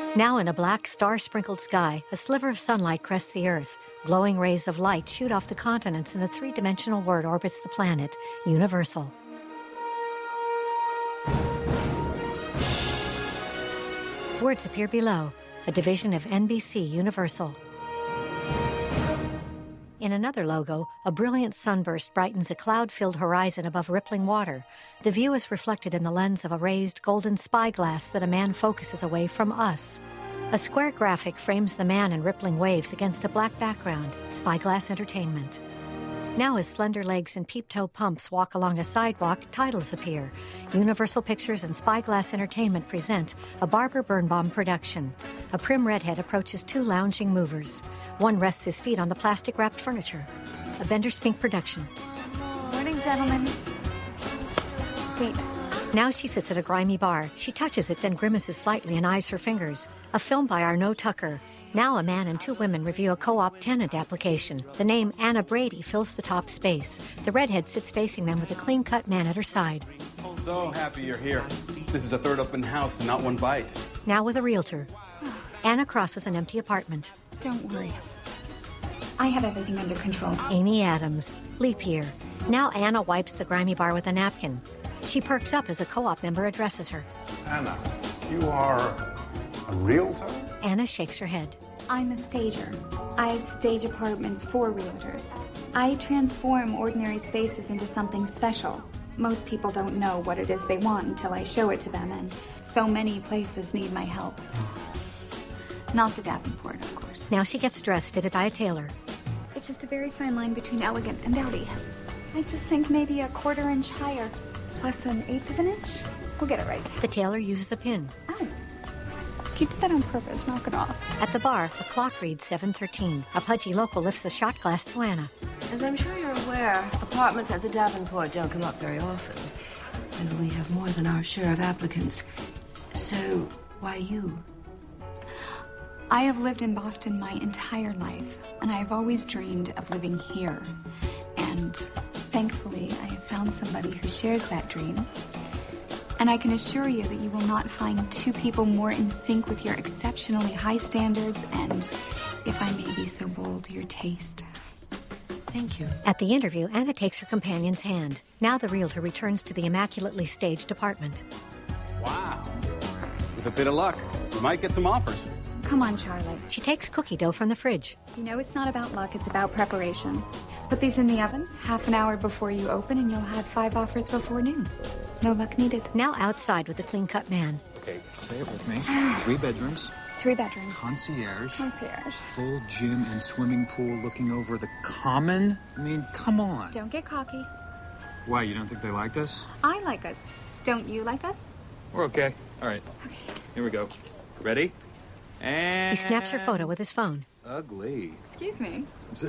Now in a black, star-sprinkled sky, a sliver of sunlight crests the Earth. Glowing rays of light shoot off the continents, and a three-dimensional word orbits the planet, Universal. Words appear below, a division of NBC Universal. In another logo, a brilliant sunburst brightens a cloud-filled horizon above rippling water. The view is reflected in the lens of a raised golden spyglass that a man focuses away from us. A square graphic frames the man and rippling waves against a black background, Spyglass Entertainment. Now as slender legs and peep-toe pumps walk along a sidewalk, titles appear. Universal Pictures and Spyglass Entertainment present a Barbara Birnbaum production. A prim redhead approaches two lounging movers. One rests his feet on the plastic-wrapped furniture. A Bender Spink production. Morning, gentlemen. Wait. Now she sits at a grimy bar. She touches it, then grimaces slightly and eyes her fingers. A film by Arno Tucker. Now a man and two women review a co-op tenant application. The name Anna Brady fills the top space. The redhead sits facing them with a clean-cut man at her side. So happy you're here. This is a third open house, not one bite. Now with a realtor. Anna crosses an empty apartment. Don't worry. I have everything under control. Amy Adams. Leap year. Now Anna wipes the grimy bar with a napkin. She perks up as a co-op member addresses her. Anna, you are a realtor? Anna shakes her head. I'm a stager. I stage apartments for realtors. I transform ordinary spaces into something special. Most people don't know what it is they want until I show it to them, and so many places need my help. Not the Davenport, of course. Now she gets a dress fitted by a tailor. It's just a very fine line between elegant and dowdy. I just think maybe a 1/4 inch higher, plus an 1/8 of an inch. We'll get it right. The tailor uses a pin. Oh. You did that on purpose. Knock it off. At the bar, a clock reads 7:13. A pudgy local lifts a shot glass to Anna. As I'm sure you're aware, apartments at the Davenport don't come up very often. And we have more than our share of applicants. So, why you? I have lived in Boston my entire life, and I have always dreamed of living here. And thankfully, I have found somebody who shares that dream. And I can assure you that you will not find two people more in sync with your exceptionally high standards and, if I may be so bold, your taste. Thank you. At the interview, Anna takes her companion's hand. Now the realtor returns to the immaculately staged apartment. Wow. With a bit of luck, we might get some offers. Come on, Charlotte. She takes cookie dough from the fridge. You know it's not about luck, it's about preparation. Put these in the oven, half an hour before you open, and you'll have 5 offers before noon. No luck needed. Now outside with the clean-cut man. Okay, say it with me. 3 bedrooms. 3 bedrooms. Concierge. Concierge. Full gym and swimming pool looking over the common. I mean, come on. Don't get cocky. Why, you don't think they liked us? I like us. Don't you like us? We're okay. All right. Okay. Here we go. Ready? And... He snaps her photo with his phone. Ugly. Excuse me.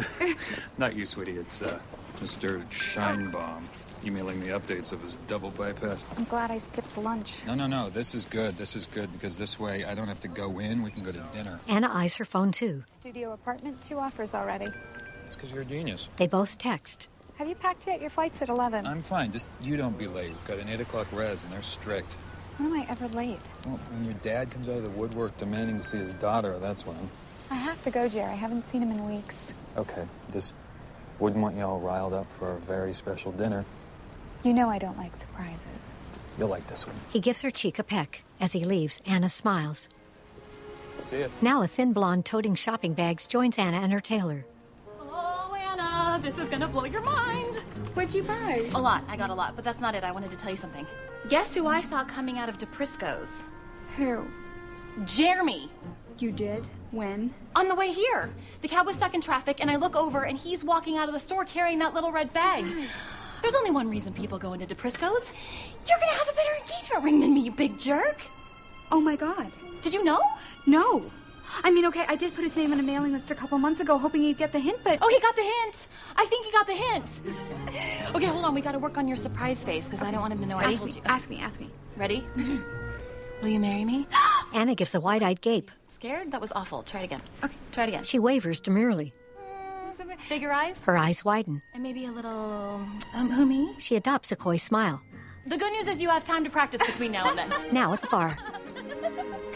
Not you, sweetie. It's, Mr. Shinebaum emailing me updates of his double bypass. I'm glad I skipped lunch. No. This is good. This is good because this way I don't have to go in. We can go to dinner. Anna eyes her phone, too. Studio apartment, 2 offers already. It's because you're a genius. They both text. Have you packed yet? Your flight's at 11. I'm fine. Just you don't be late. We've got an 8 o'clock res, and they're strict. When am I ever late? Well, when your dad comes out of the woodwork demanding to see his daughter, that's when. I have to go, Jerry. I haven't seen him in weeks. Okay, just wouldn't want you all riled up for a very special dinner. You know I don't like surprises. You'll like this one. He gives her cheek a peck. As he leaves, Anna smiles. See ya. Now a thin blonde toting shopping bags joins Anna and her tailor. Oh, Anna, this is gonna blow your mind. What'd you buy? A lot. I got a lot, but that's not it. I wanted to tell you something. Guess who I saw coming out of DePrisco's? Who? Jeremy. You did? When? On the way here. The cab was stuck in traffic, and I look over, and he's walking out of the store carrying that little red bag. There's only one reason people go into DePrisco's. You're gonna have a better engagement ring than me, you big jerk. Oh my God. Did you know? No. I mean, okay, I did put his name on a mailing list a couple months ago, hoping he'd get the hint, but... Oh, he got the hint. I think he got the hint. Okay, hold on. We gotta work on your surprise face, because I don't want him to know I told you. Ask me. Ready? Will you marry me? Anna gives a wide-eyed gape. Scared? That was awful. Try it again. Okay, try it again. She wavers demurely. Bigger eyes? Her eyes widen. And maybe a little... who, me? She adopts a coy smile. The good news is you have time to practice between now and then. Now at the bar.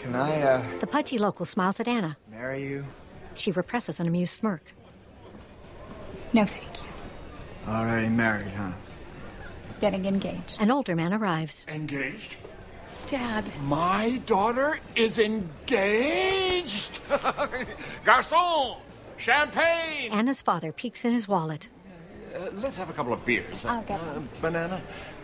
Can I, The pudgy local smiles at Anna. marry you? She represses an amused smirk. No, thank you. Already married, huh? Getting engaged. An older man arrives. Engaged? Dad. My daughter is engaged? Garçon! Champagne! Anna's father peeks in his wallet. Let's have a couple of beers. I'll get one. Banana?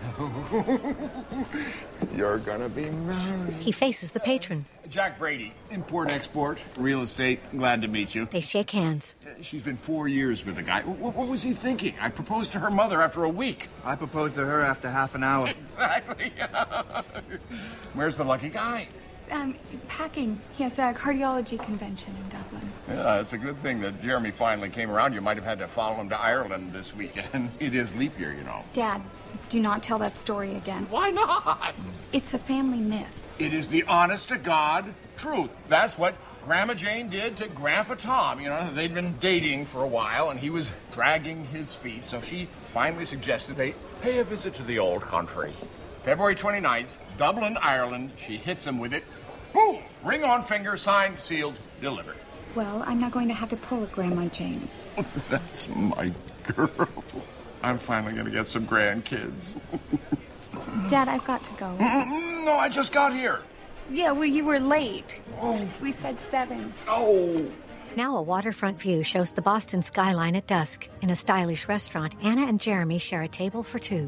You're gonna be married. He faces the patron. Jack Brady, import-export, real estate. Glad to meet you. They shake hands. She's been 4 years with the guy. What was he thinking? I proposed to her mother after a week. I proposed to her after half an hour. Exactly. Where's the lucky guy? Packing. He has a cardiology convention in Dublin. Yeah, it's a good thing that Jeremy finally came around. You might have had to follow him to Ireland this weekend. It is leap year, you know. Dad, do not tell that story again. Why not? It's a family myth. It is the honest-to-God truth. That's what Grandma Jane did to Grandpa Tom. You know, they'd been dating for a while, and he was dragging his feet, so she finally suggested they pay a visit to the old country. February 29th, Dublin, Ireland. She hits him with it. Boom! Ring on finger, signed, sealed, delivered. Well, I'm not going to have to pull a Grandma Jane. That's my girl. I'm finally going to get some grandkids. Dad, I've got to go. No, I just got here. Yeah, well, you were late. Oh. We said 7. Oh. Now a waterfront view shows the Boston skyline at dusk. In a stylish restaurant, Anna and Jeremy share a table for 2.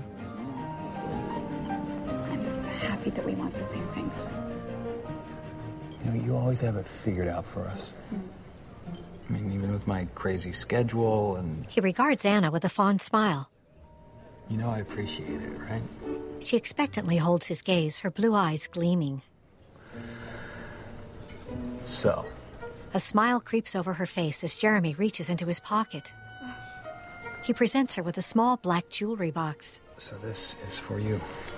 I'm just happy that we want the same things. You know, you always have it figured out for us. I mean, even with my crazy schedule and... He regards Anna with a fond smile. You know I appreciate it, right? She expectantly holds his gaze, her blue eyes gleaming. So? A smile creeps over her face as Jeremy reaches into his pocket. He presents her with a small black jewelry box. So this is for you.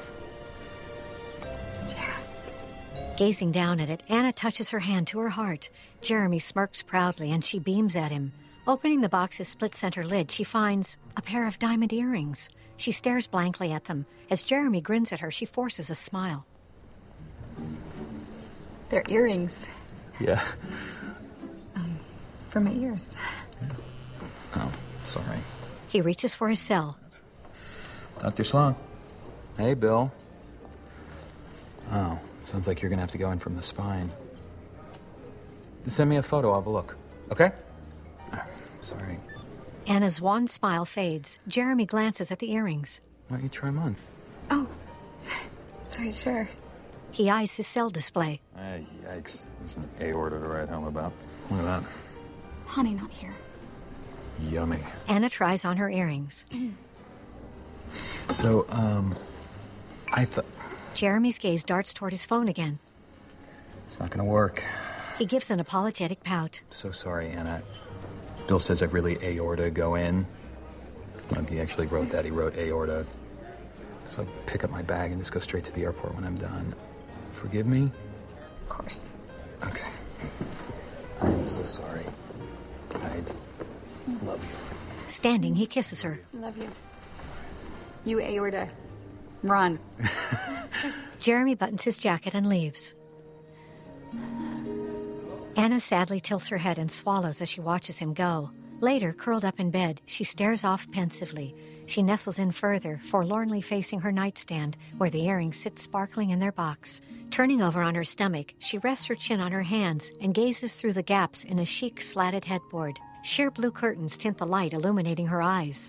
Jeremy. Gazing down at it, Anna touches her hand to her heart. Jeremy smirks proudly and she beams at him. Opening the box's split-center lid, she finds a pair of diamond earrings. She stares blankly at them. As Jeremy grins at her, she forces a smile. They're earrings. Yeah. For my ears. Oh, sorry. He reaches for his cell. Dr. Sloan. Hey, Bill. Oh, sounds like you're gonna have to go in from the spine. Send me a photo, I'll have a look. Okay? Sorry. Anna's wan smile fades. Jeremy glances at the earrings. Why don't you try them on? Oh. Sorry, sure. He eyes his cell display. Yikes. There's an aorta to write home about. Look at that. Honey, not here. Yummy. Anna tries on her earrings. So, I thought... Jeremy's gaze darts toward his phone again. It's not gonna work. He gives an apologetic pout. So sorry, Anna. Bill says I've really aorta go in. He actually wrote that. He wrote aorta. So pick up my bag and just go straight to the airport when I'm done. Forgive me? Of course. Okay. I'm so sorry. I love you. Standing, he kisses her. Love you. You aorta. Run. Jeremy buttons his jacket and leaves. Anna sadly tilts her head and swallows as she watches him go. Later, curled up in bed, she stares off pensively. She nestles in further, forlornly facing her nightstand, where the earrings sit sparkling in their box. Turning over on her stomach, she rests her chin on her hands and gazes through the gaps in a chic, slatted headboard. Sheer blue curtains tint the light, illuminating her eyes.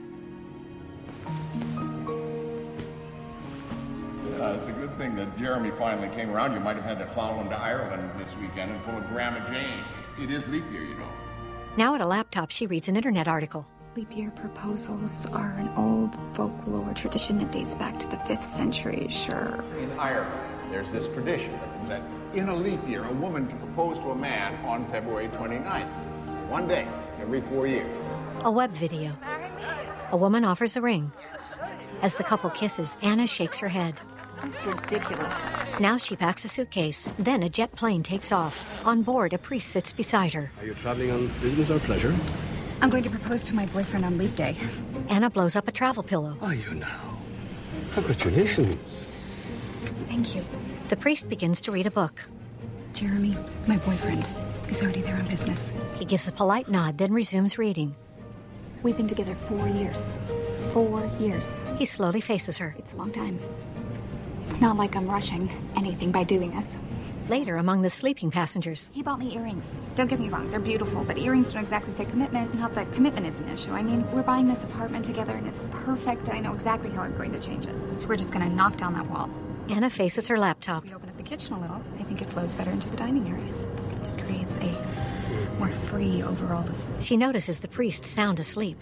It's a good thing that Jeremy finally came around. You might have had to follow him to Ireland this weekend and pull a Grandma Jane. It is leap year, you know. Now at a laptop, she reads an internet article. Leap year proposals are an old folklore tradition that dates back to the 5th century, sure. In Ireland, there's this tradition that in a leap year, a woman can propose to a man on February 29th. One day, every 4 years. A web video. A woman offers a ring. As the couple kisses, Anna shakes her head. That's ridiculous. Now she packs a suitcase. Then a jet plane takes off. On board, a priest sits beside her. Are you traveling on business or pleasure? I'm going to propose to my boyfriend on leap day. Anna blows up a travel pillow. Are you now? Congratulations. Thank you. The priest begins to read a book. Jeremy, my boyfriend, is already there on business. He gives a polite nod, then resumes reading. We've been together 4 years. 4 years. He slowly faces her. It's a long time. It's not like I'm rushing anything by doing this. Later, among the sleeping passengers. He bought me earrings. Don't get me wrong, they're beautiful, but earrings don't exactly say commitment. Not that commitment is an issue. I mean, we're buying this apartment together and it's perfect. I know exactly how I'm going to change it. So we're just going to knock down that wall. Anna faces her laptop. We open up the kitchen a little. I think it flows better into the dining area. It just creates a more free overall. She notices the priest sound asleep.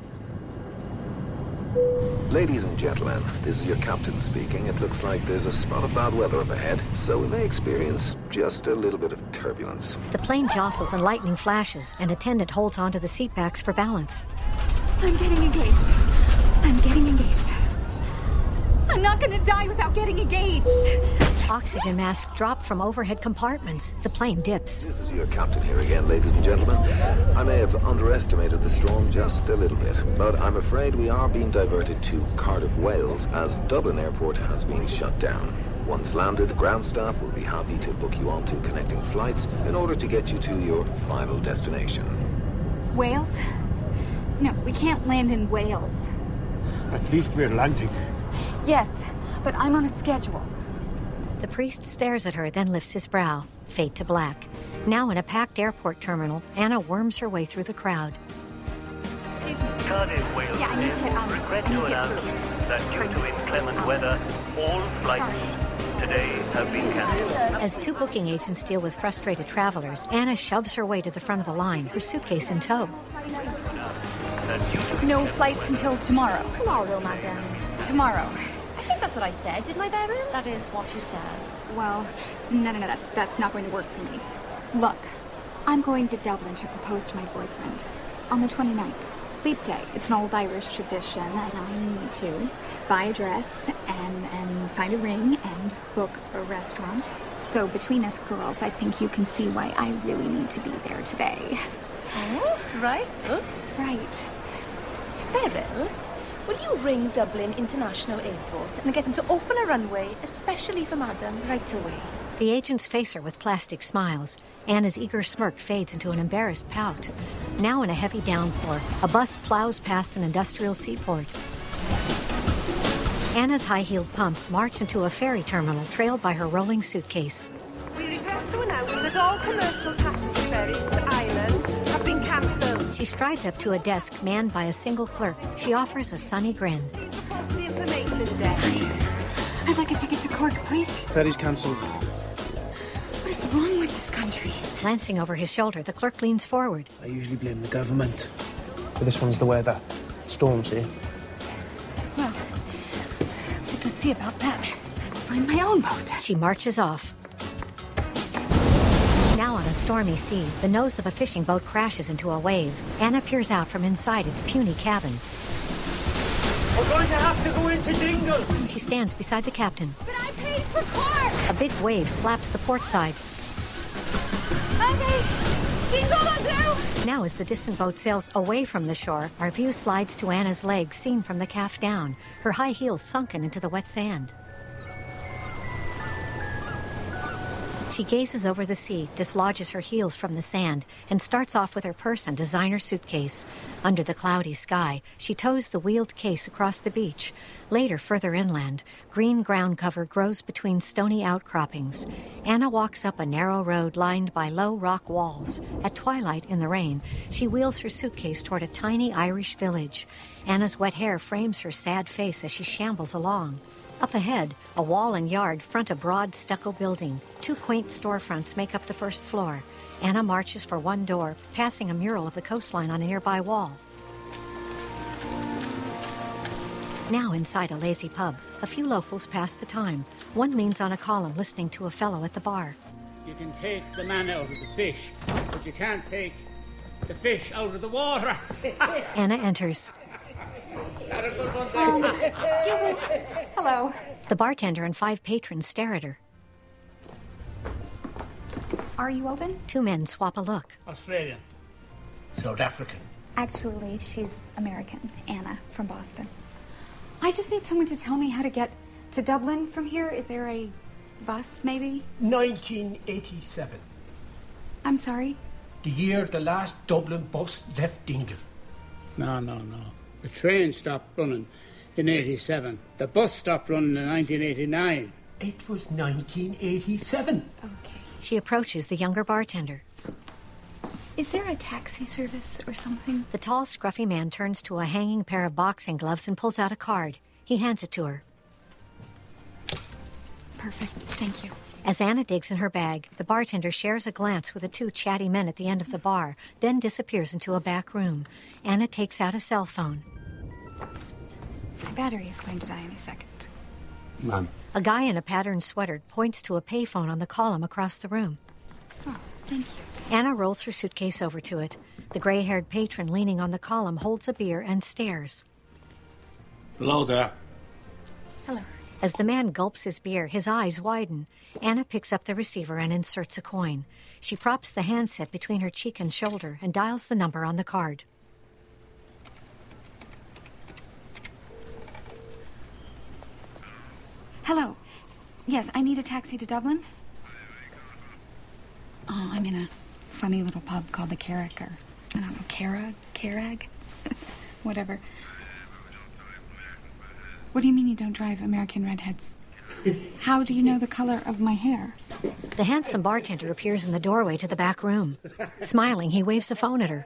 Ladies and gentlemen, this is your captain speaking. It looks like there's a spot of bad weather up ahead, so we may experience just a little bit of turbulence. The plane jostles and lightning flashes. An attendant holds onto the seat backs for balance. I'm getting engaged. I'm getting engaged. I'm not gonna die without getting engaged. Oxygen masks drop from overhead compartments. The plane dips. This is your captain here again, ladies and gentlemen. I may have underestimated the storm just a little bit, but I'm afraid we are being diverted to Cardiff, Wales, as Dublin Airport has been shut down. Once landed, ground staff will be happy to book you onto connecting flights in order to get you to your final destination. Wales? No, we can't land in Wales. At least we're landing. Yes, but I'm on a schedule. The priest stares at her, then lifts his brow. Fade to black. Now in a packed airport terminal, Anna worms her way through the crowd. Excuse me. Cardiff, Wales. Yeah, I need to get, regret to announce that due to inclement weather, all flights today have been cancelled. As two booking agents deal with frustrated travelers, Anna shoves her way to the front of the line, her suitcase in tow. No flights until tomorrow. Tomorrow, madam. Tomorrow. I think that's what I said, didn't I, Beryl? That is what you said. Well, no, that's not going to work for me. Look, I'm going to Dublin to propose to my boyfriend on the 29th. Leap Day. It's an old Irish tradition, and I need to buy a dress and find a ring and book a restaurant. So between us girls, I think you can see why I really need to be there today. Oh, right. Right. Beryl, will you ring Dublin International Airport and get them to open a runway, especially for Madam, right away? The agents face her with plastic smiles. Anna's eager smirk fades into an embarrassed pout. Now in a heavy downpour, a bus plows past an industrial seaport. Anna's high-heeled pumps march into a ferry terminal trailed by her rolling suitcase. We regret to announce that all commercial passenger ferries to the island have been cancelled. She strides up to a desk manned by a single clerk. She offers a sunny grin. The information desk. I'd like a ticket to Cork, please. Ferry's cancelled. What is wrong with this country? Glancing over his shoulder, the clerk leans forward. I usually blame the government. But this one's the weather. Storms here. Well, good to see about that. I'll find my own boat. She marches off. Now on a stormy sea, the nose of a fishing boat crashes into a wave. Anna peers out from inside its puny cabin. We're going to have to go into Dingle. She stands beside the captain. But I paid for Cork! A big wave slaps the port side. Okay, Dingle will do! Now as the distant boat sails away from the shore, our view slides to Anna's legs seen from the calf down, her high heels sunken into the wet sand. She gazes over the sea, dislodges her heels from the sand, and starts off with her purse and designer suitcase. Under the cloudy sky, she tows the wheeled case across the beach. Later, further inland, green ground cover grows between stony outcroppings. Anna walks up a narrow road lined by low rock walls. At twilight, in the rain, she wheels her suitcase toward a tiny Irish village. Anna's wet hair frames her sad face as she shambles along. Up ahead, a wall and yard front a broad stucco building. Two quaint storefronts make up the first floor. Anna marches for one door, passing a mural of the coastline on a nearby wall. Now inside a lazy pub, a few locals pass the time. One leans on a column listening to a fellow at the bar. You can take the man out of the fish, but you can't take the fish out of the water. Anna enters. Hello. The bartender and 5 patrons stare at her. Are you open? 2 men swap a look. Australian. South African. Actually, she's American. Anna, from Boston. I just need someone to tell me how to get to Dublin from here. Is there a bus, maybe? 1987. I'm sorry? The year the last Dublin bus left Dingle. No. The train stopped running in 87. The bus stopped running in 1989. It was 1987. Okay. She approaches the younger bartender. Is there a taxi service or something? The tall, scruffy man turns to a hanging pair of boxing gloves and pulls out a card. He hands it to her. Perfect. Thank you. As Anna digs in her bag, the bartender shares a glance with the two chatty men at the end of the bar, then disappears into a back room. Anna takes out a cell phone. My battery is going to die any second. Ma'am. A guy in a patterned sweater points to a payphone on the column across the room. Oh, thank you. Anna rolls her suitcase over to it. The gray-haired patron leaning on the column holds a beer and stares. Hello there. Hello. As the man gulps his beer, his eyes widen. Anna picks up the receiver and inserts a coin. She props the handset between her cheek and shoulder and dials the number on the card. Hello. Yes, I need a taxi to Dublin. Oh, I'm in a funny little pub called the Carrag, or I don't know, Carrag? Whatever. What do you mean you don't drive American redheads? How do you know the color of my hair? The handsome bartender appears in the doorway to the back room. Smiling, he waves the phone at her.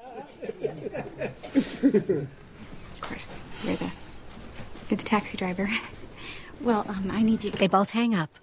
Of course, you're the taxi driver. Well, I need you. They both hang up.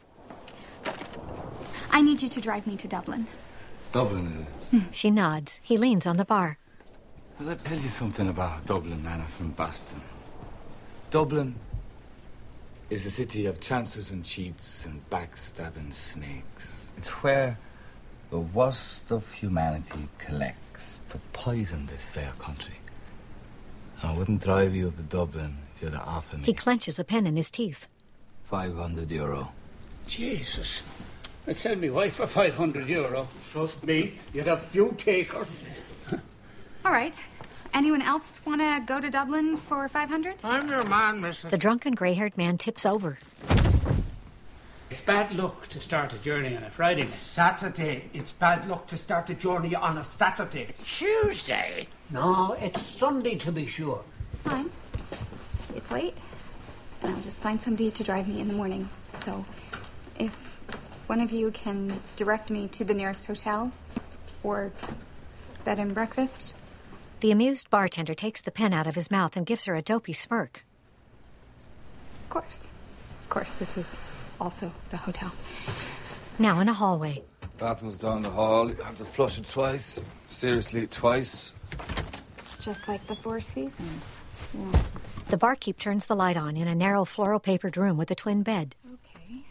I need you to drive me to Dublin. Dublin, is it? She nods. He leans on the bar. Well, I'll tell you something about Dublin, man. I'm from Boston. Dublin is a city of chances and cheats and backstabbing snakes. It's where the worst of humanity collects to poison this fair country. I wouldn't drive you to Dublin if you'd offer me He clenches a pen in his teeth. €500. Jesus. I'd sell me wife for €500. Trust me, you'd have few takers. All right. Anyone else want to go to Dublin for 500? I'm your man, Mrs. The drunken gray-haired man tips over. It's bad luck to start a journey on a Friday. Saturday. It's bad luck to start a journey on a Saturday. Tuesday? No, it's Sunday to be sure. Fine. It's late. And I'll just find somebody to drive me in the morning. So, if one of you can direct me to the nearest hotel or bed and breakfast. The amused bartender takes the pen out of his mouth and gives her a dopey smirk. Of course. Of course, this is also the hotel. Now in a hallway. Bathroom's down the hall. You have to flush it twice. Seriously, twice. Just like the Four Seasons. Yeah. The barkeep turns the light on in a narrow floral-papered room with a twin bed. Okay.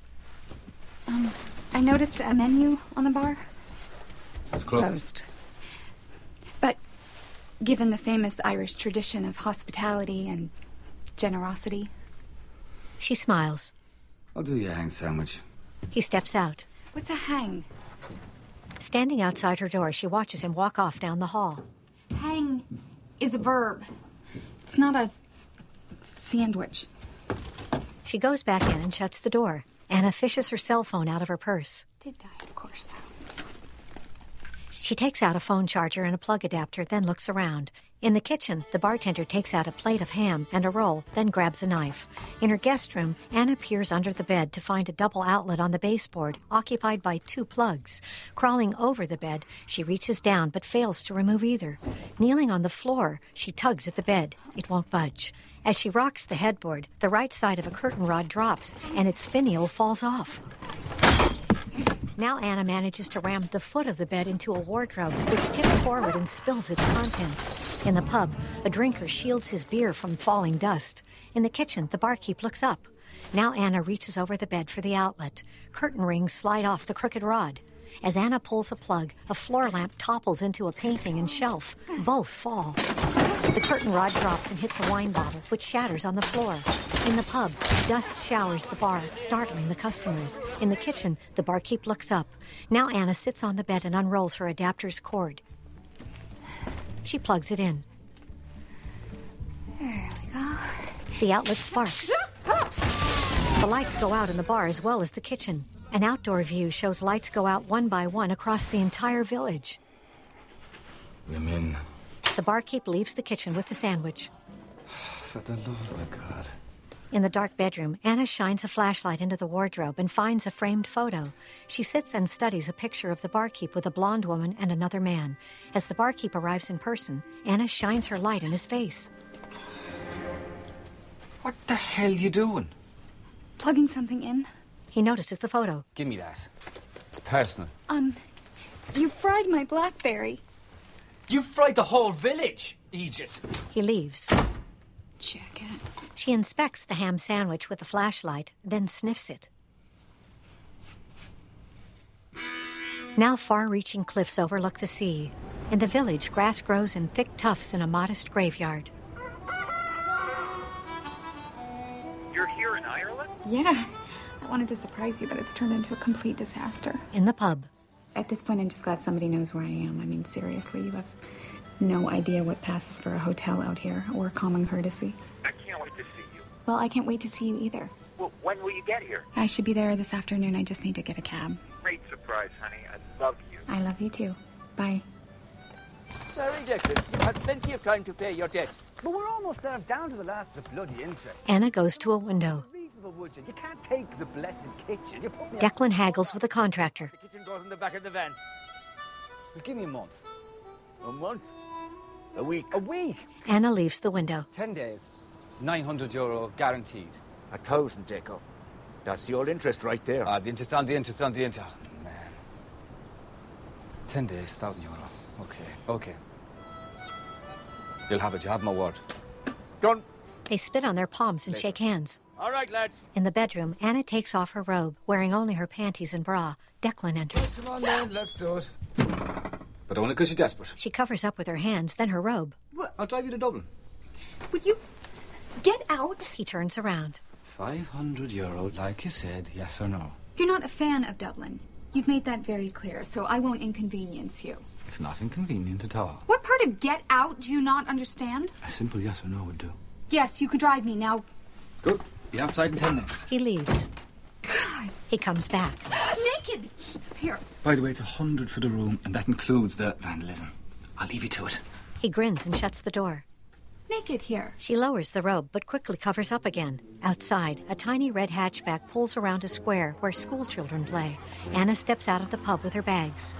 I noticed a menu on the bar. It's closed. But given the famous Irish tradition of hospitality and generosity... She smiles. I'll do you a hang sandwich. He steps out. What's a hang? Standing outside her door, she watches him walk off down the hall. Hang is a verb. It's not a sandwich. She goes back in and shuts the door. Anna fishes her cell phone out of her purse. Did die, of course. She takes out a phone charger and a plug adapter, then looks around. In the kitchen, the bartender takes out a plate of ham and a roll, then grabs a knife. In her guest room, Anna peers under the bed to find a double outlet on the baseboard, occupied by 2 plugs. Crawling over the bed, she reaches down but fails to remove either. Kneeling on the floor, she tugs at the bed. It won't budge. As she rocks the headboard, the right side of a curtain rod drops, and its finial falls off. Now Anna manages to ram the foot of the bed into a wardrobe, which tips forward and spills its contents. In the pub, a drinker shields his beer from falling dust. In the kitchen, the barkeep looks up. Now Anna reaches over the bed for the outlet. Curtain rings slide off the crooked rod. As Anna pulls a plug, a floor lamp topples into a painting and shelf. Both fall. The curtain rod drops and hits a wine bottle, which shatters on the floor. In the pub, dust showers the bar, startling the customers. In the kitchen, the barkeep looks up. Now Anna sits on the bed and unrolls her adapter's cord. She plugs it in. There we go. The outlet sparks. The lights go out in the bar as well as the kitchen. An outdoor view shows lights go out one by one across the entire village. I'm in. The barkeep leaves the kitchen with the sandwich. For the love of God. In the dark bedroom, Anna shines a flashlight into the wardrobe and finds a framed photo. She sits and studies a picture of the barkeep with a blonde woman and another man. As the barkeep arrives in person, Anna shines her light in his face. What the hell you doing? Plugging something in. He notices the photo. Give me that. It's personal. You fried my BlackBerry. You fried the whole village, Egypt. He leaves. Jackass. She inspects the ham sandwich with the flashlight, then sniffs it. Now far-reaching cliffs overlook the sea. In the village, grass grows in thick tufts in a modest graveyard. You're here in Ireland? Yeah. I wanted to surprise you, but it's turned into a complete disaster. In the pub. At this point, I'm just glad somebody knows where I am. I mean, seriously, you have no idea what passes for a hotel out here, or common courtesy. I can't wait to see you. Well, I can't wait to see you either. Well, when will you get here? I should be there this afternoon. I just need to get a cab. Great surprise, honey. I love you. I love you too. Bye. Sorry, Declan. You had plenty of time to pay your debt. But we're almost there, down to the last of the bloody interest. Anna goes to a window. Reasonable, would you? You can't take the blessed kitchen. You put me Declan haggles with the contractor. The kitchen goes in the back of the van. Well, give me a month. A month? A week. A week? Anna leaves the window. 10 days. €900 guaranteed. 1,000, Deco. That's the old interest right there. The interest on the interest on the interest. Oh, man. 10 days, €1,000. Okay. You'll have it. You have my word. Done. They spit on their palms and shake hands. All right, lads. In the bedroom, Anna takes off her robe, wearing only her panties and bra. Declan enters. Come on, then. Let's do it. But only because you're desperate. She covers up with her hands, then her robe. Well, I'll drive you to Dublin. Would you get out? He turns around. €500, like you said, yes or no? You're not a fan of Dublin. You've made that very clear, so I won't inconvenience you. It's not inconvenient at all. What part of get out do you not understand? A simple yes or no would do. Yes, you could drive me now. Good. Be outside in 10 minutes. He leaves. God. He comes back. Naked! Here. By the way, it's 100 for the room, and that includes the vandalism. I'll leave you to it. He grins and shuts the door. Naked here. She lowers the robe, but quickly covers up again. Outside, a tiny red hatchback pulls around a square where school children play. Anna steps out of the pub with her bags.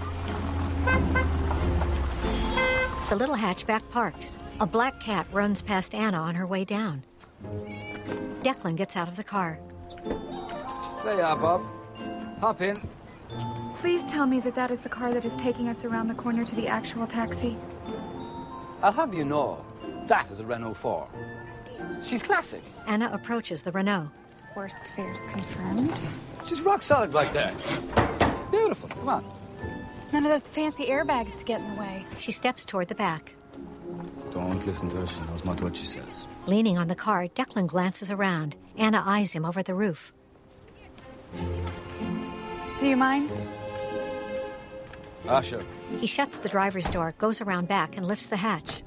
The little hatchback parks. A black cat runs past Anna on her way down. Declan gets out of the car. There you are, Bob. Hop in. Please tell me that is the car that is taking us around the corner to the actual taxi. I'll have you know, that is a Renault 4. She's classic. Anna approaches the Renault. Worst fears confirmed. She's rock solid like that. Beautiful. Come on. None of those fancy airbags to get in the way. She steps toward the back. Don't listen to her. She knows not what she says. Leaning on the car, Declan glances around. Anna eyes him over the roof. Do you mind? Ah, sure. He shuts the driver's door, goes around back, and lifts the hatch.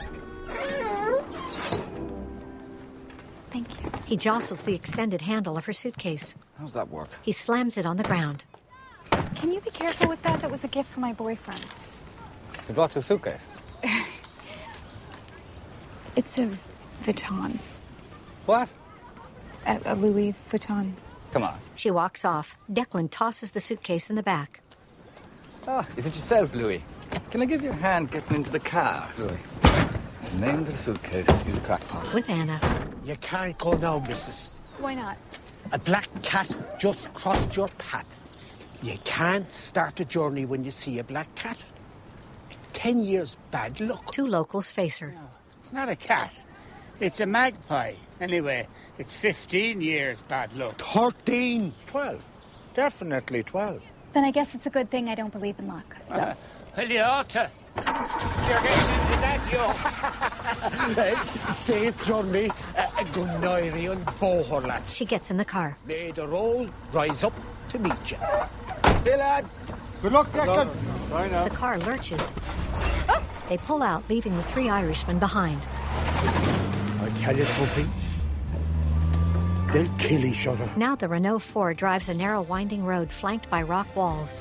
Thank you. He jostles the extended handle of her suitcase. How's that work? He slams it on the ground. Can you be careful with that? That was a gift from my boyfriend. You brought your suitcase? It's a Vuitton. What? A Louis Vuitton. Come on. She walks off. Declan tosses the suitcase in the back. Ah, is it yourself, Louis? Can I give you a hand getting into the car, Louis? It's the name of the suitcase. He's a crackpot. With Anna. You can't go now, missus. Why not? A black cat just crossed your path. You can't start a journey when you see a black cat. 10 years bad luck. Two locals face her. No, it's not a cat. It's a magpie. Anyway, it's 15 years bad luck. 13. 12. Definitely 12. Then I guess it's a good thing I don't believe in luck. So. Well, you ought to. You're getting into that, you. Safe journey. Good night, and bohor, lads. She gets in the car. May the road rise up to meet you. See you, lads. Good luck, Declan. Bye now. The car lurches. They pull out, leaving the three Irishmen behind. I'll tell you something. They'll kill each other. Now the Renault 4 drives a narrow winding road flanked by rock walls.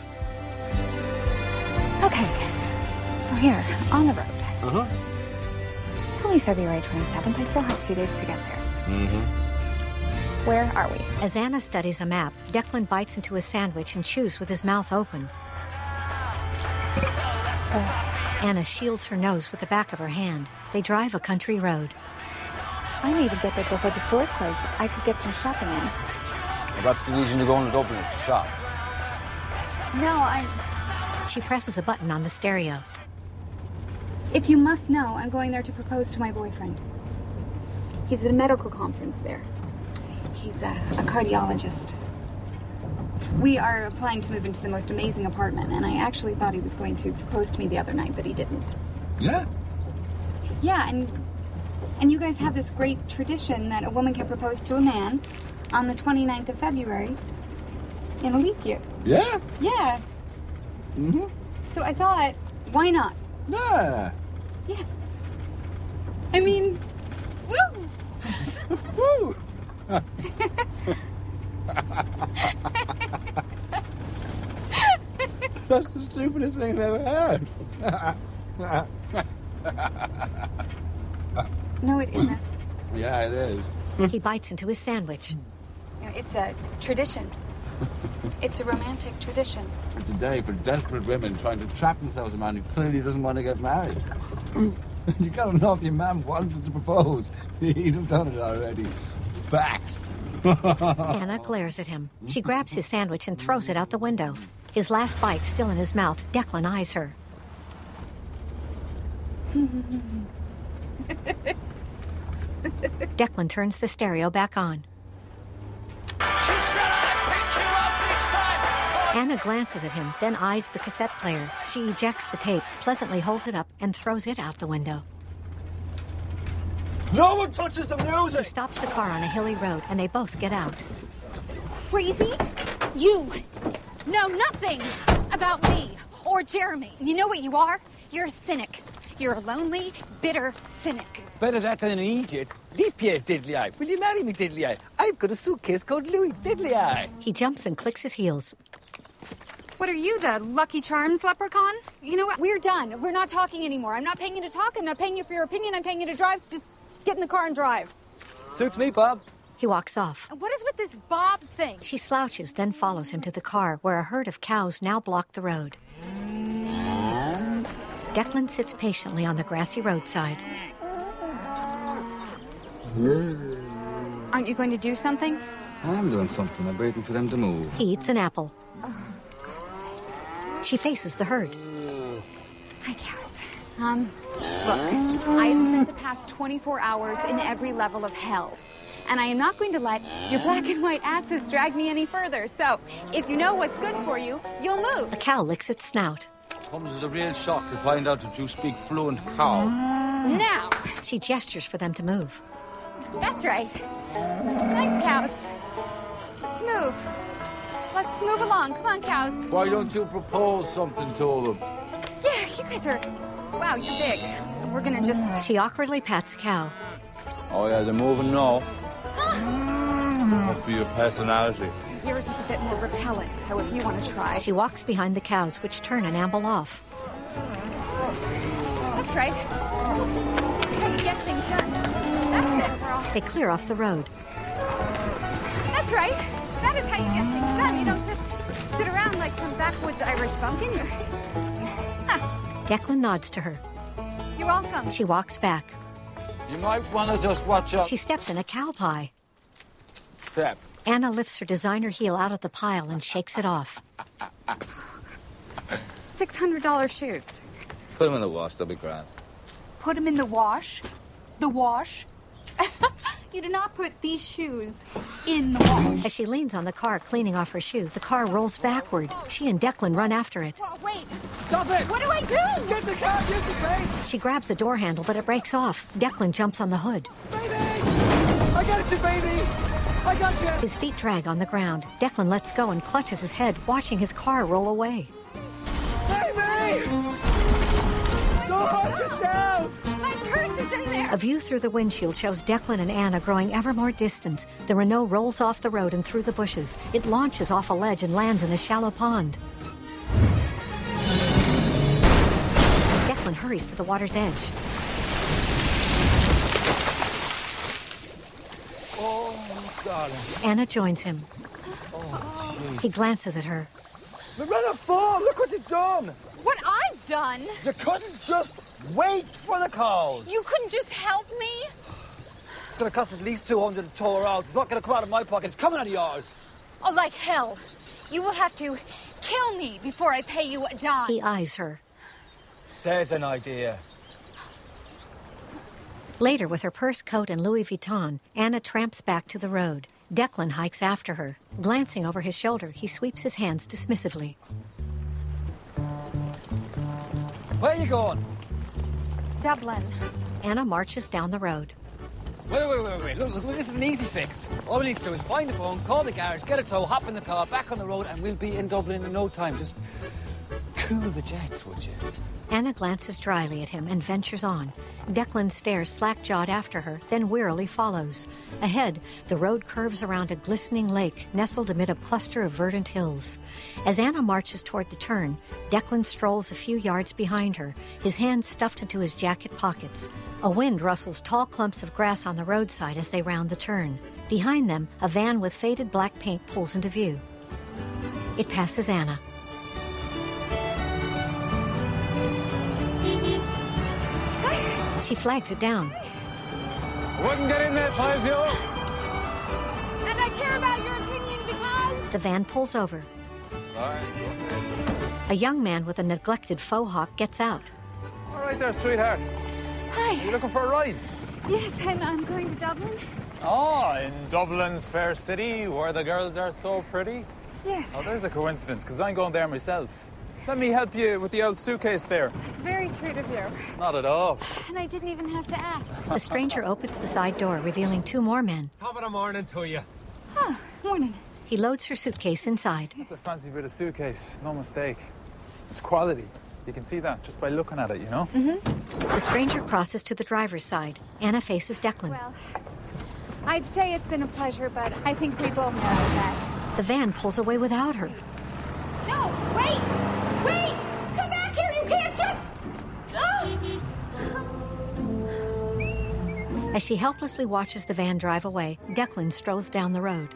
Okay, we're here, on the road. Uh-huh. It's only February 27th. I still have 2 days to get there. So. Mm-hmm. Where are we? As Anna studies a map, Declan bites into a sandwich and chews with his mouth open. Anna shields her nose with the back of her hand. They drive a country road. I need to get there before the stores close. I could get some shopping in. Well, that's the reason you're going to Dublin, is to shop. No, She presses a button on the stereo. If you must know, I'm going there to propose to my boyfriend. He's at a medical conference there. He's a cardiologist. We are applying to move into the most amazing apartment, and I actually thought he was going to propose to me the other night, but he didn't. Yeah? Yeah, and you guys have this great tradition that a woman can propose to a man on the 29th of February in a leap year. Yeah? Yeah. Mm-hmm. So I thought, why not? Yeah. Yeah. I mean, woo! Woo! That's the stupidest thing I've ever heard. No, it isn't. Yeah, it is. He bites into his sandwich. It's a tradition. It's a romantic tradition. It's a day for desperate women trying to trap themselves a man who clearly doesn't want to get married. You gotta know if your man wanted to propose. He'd have done it already. Fact. Anna glares at him. She grabs his sandwich and throws it out the window. His last bite still in his mouth, Declan eyes her. Declan turns the stereo back on. Anna glances at him, then eyes the cassette player. She ejects the tape, pleasantly holds it up, and throws it out the window. No one touches the music! She stops the car on a hilly road, and they both get out. Crazy? You know nothing about me or Jeremy. You know what you are? You're a cynic. You're a lonely, bitter cynic. Better that than an idiot. Leap year, diddly eye. Will you marry me, diddly eye? I've got a suitcase called Louis, diddly eye. He jumps and clicks his heels. What are you, the Lucky Charms leprechaun? You know what? We're done. We're not talking anymore. I'm not paying you to talk. I'm not paying you for your opinion. I'm paying you to drive, so just get in the car and drive. Suits me, Bob. He walks off. What is with this Bob thing? She slouches, then follows him to the car, where a herd of cows now block the road. Declan sits patiently on the grassy roadside. Aren't you going to do something? I'm doing something. I'm waiting for them to move. He eats an apple. Oh, God's sake. She faces the herd. Hi, cows. Look, I have spent the past 24 hours in every level of hell. And I am not going to let your black and white asses drag me any further. So, if you know what's good for you, you'll move. A cow licks its snout. Comes as a real shock to find out that you speak fluent cow. Now! She gestures for them to move. That's right. Nice cows. Let's move. Let's move along. Come on, cows. Why don't you propose something to them? Yeah, you guys are... Wow, you're big. We're gonna just... She awkwardly pats a cow. Oh, yeah, they're moving now. Must be your personality. Yours is a bit more repellent, so if you want to try... She walks behind the cows, which turn and amble off. That's right. That's how you get things done. That's it, girl. They clear off the road. That's right. That is how you get things done. You don't just sit around like some backwoods Irish bumpkin. Declan nods to her. You're welcome. She walks back. You might want to just watch out. She steps in a cow pie. Step. Anna lifts her designer heel out of the pile and shakes it off. $600 shoes. Put them in the wash, they'll be grand. Put them in the wash? The wash? You do not put these shoes in the wash. As she leans on the car, cleaning off her shoe, the car rolls backward. She and Declan run after it. Whoa, wait! Stop it! What do I do? Get in the car, use the brake! She grabs the door handle, but it breaks off. Declan jumps on the hood. Baby! I got you, baby! I got you! His feet drag on the ground. Declan lets go and clutches his head, watching his car roll away. Baby! Don't hurt yourself! My purse is in there! A view through the windshield shows Declan and Anna growing ever more distant. The Renault rolls off the road and through the bushes. It launches off a ledge and lands in a shallow pond. Declan hurries to the water's edge. Oh, darling. Anna joins him. Oh, jeez. He glances at her. Loretta Fall, look what you've done! What I've done? You couldn't just wait for the cows. You couldn't just help me? It's going to cost at least 200 to tow her out. It's not going to come out of my pocket. It's coming out of yours. Oh, like hell. You will have to kill me before I pay you a dime. He eyes her. There's an idea. Later, with her purse, coat, and Louis Vuitton, Anna tramps back to the road. Declan hikes after her. Glancing over his shoulder, he sweeps his hands dismissively. Where are you going? Dublin. Anna marches down the road. Wait. Look, this is an easy fix. All we need to do is find the phone, call the garage, get a tow, hop in the car, back on the road, and we'll be in Dublin in no time. Just cool the jets, would you? Anna glances dryly at him and ventures on. Declan stares slack-jawed after her, then wearily follows. Ahead, the road curves around a glistening lake nestled amid a cluster of verdant hills. As Anna marches toward the turn, Declan strolls a few yards behind her, his hands stuffed into his jacket pockets. A wind rustles tall clumps of grass on the roadside as they round the turn. Behind them, a van with faded black paint pulls into view. It passes Anna. She flags it down. Wouldn't get in there, Pazio. And I care about your opinion because... The van pulls over. All right. A young man with a neglected faux hawk gets out. All right there, sweetheart. Hi. Are you looking for a ride? Yes, I'm going to Dublin. Oh, in Dublin's fair city, where the girls are so pretty? Yes. Oh, there's a coincidence, because I'm going there myself. Let me help you with the old suitcase there. That's very sweet of you. Not at all. And I didn't even have to ask. The stranger opens the side door, revealing two more men. Top of the morning to you. Oh, morning. He loads her suitcase inside. It's a fancy bit of suitcase, no mistake. It's quality. You can see that just by looking at it, you know? Mm-hmm. The stranger crosses to the driver's side. Anna faces Declan. Well, I'd say it's been a pleasure, but I think we both know that. The van pulls away without her. No, wait! Wait! Come back here! You can't just... As she helplessly watches the van drive away, Declan strolls down the road.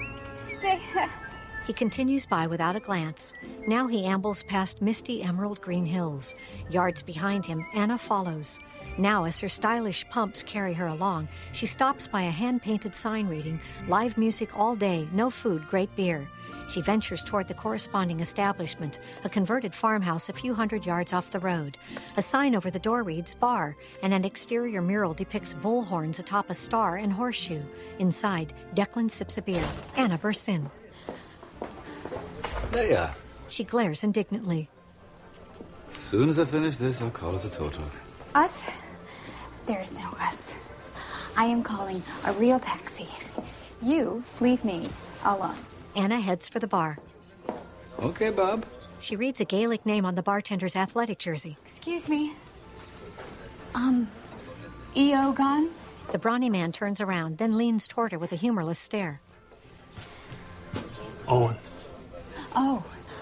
He continues by without a glance. Now he ambles past misty emerald green hills. Yards behind him, Anna follows. Now, as her stylish pumps carry her along, she stops by a hand-painted sign reading, "Live music all day, no food, great beer." She ventures toward the corresponding establishment, a converted farmhouse a few hundred yards off the road. A sign over the door reads "Bar," and an exterior mural depicts bull horns atop a star and horseshoe. Inside, Declan sips a beer. Anna bursts in. There you are. She glares indignantly. As soon as I finish this, I'll call us a tow truck. Us? There is no us. I am calling a real taxi. You leave me alone. Anna heads for the bar. Okay, Bob. She reads a Gaelic name on the bartender's athletic jersey. Excuse me. E.O. gone? The brawny man turns around, then leans toward her with a humorless stare. Owen. Oh,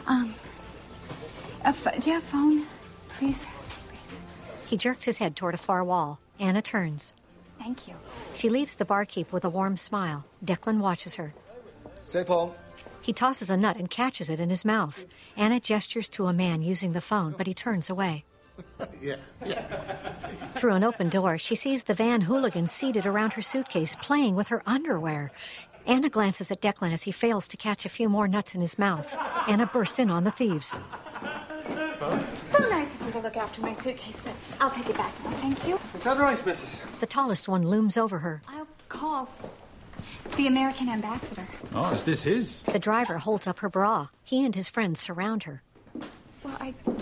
do you have a phone? Please? He jerks his head toward a far wall. Anna turns. Thank you. She leaves the barkeep with a warm smile. Declan watches her. Safe home. He tosses a nut and catches it in his mouth. Anna gestures to a man using the phone, but he turns away. Yeah. Through an open door, she sees the van hooligans seated around her suitcase, playing with her underwear. Anna glances at Declan as he fails to catch a few more nuts in his mouth. Anna bursts in on the thieves. So nice of you to look after my suitcase, but I'll take it back now. Thank you. Is that right, missus? The tallest one looms over her. I'll call the American ambassador. Oh, is this his? The driver holds up her bra. He and his friends surround her. Well,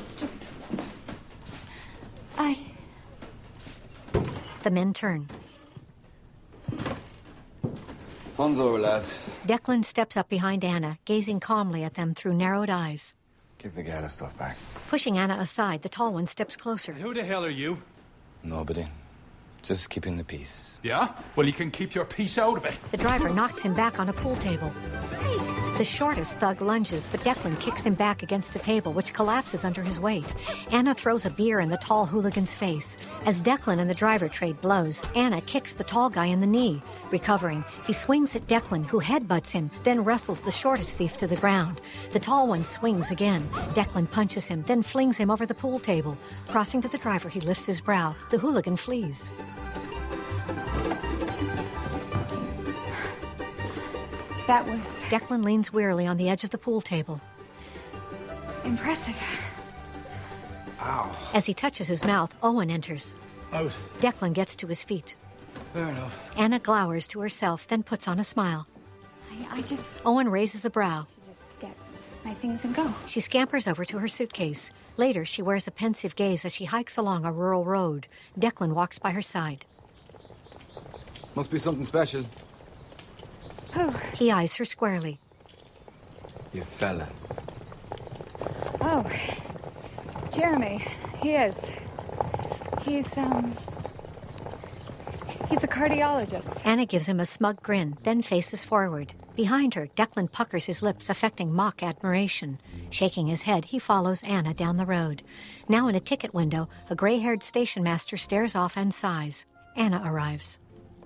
The men turn. Fun's over, lads. Declan steps up behind Anna, gazing calmly at them through narrowed eyes. Give the gal her stuff back. Pushing Anna aside, the tall one steps closer. Who the hell are you? Nobody. Just keeping the peace. Yeah? Well, you can keep your piece out of it. The driver knocks him back on a pool table. The shortest thug lunges, but Declan kicks him back against a table, which collapses under his weight. Anna throws a beer in the tall hooligan's face. As Declan and the driver trade blows, Anna kicks the tall guy in the knee. Recovering, he swings at Declan, who headbutts him, then wrestles the shortest thief to the ground. The tall one swings again. Declan punches him, then flings him over the pool table. Crossing to the driver, he lifts his brow. The hooligan flees. That was... Declan leans wearily on the edge of the pool table. impressive. Ow. As he touches his mouth, Owen enters. Out. Declan gets to his feet. Fair enough. Anna glowers to herself, then puts on a smile. I just... Owen raises a brow. Just get my things and go. She scampers over to her suitcase. Later, she wears a pensive gaze as she hikes along a rural road. Declan walks by her side. Must be something special. He eyes her squarely. You fella. Oh, Jeremy. He is. He's a cardiologist. Anna gives him a smug grin, then faces forward. Behind her, Declan puckers his lips, affecting mock admiration. Shaking his head, he follows Anna down the road. Now in a ticket window, a gray-haired station master stares off and sighs. Anna arrives.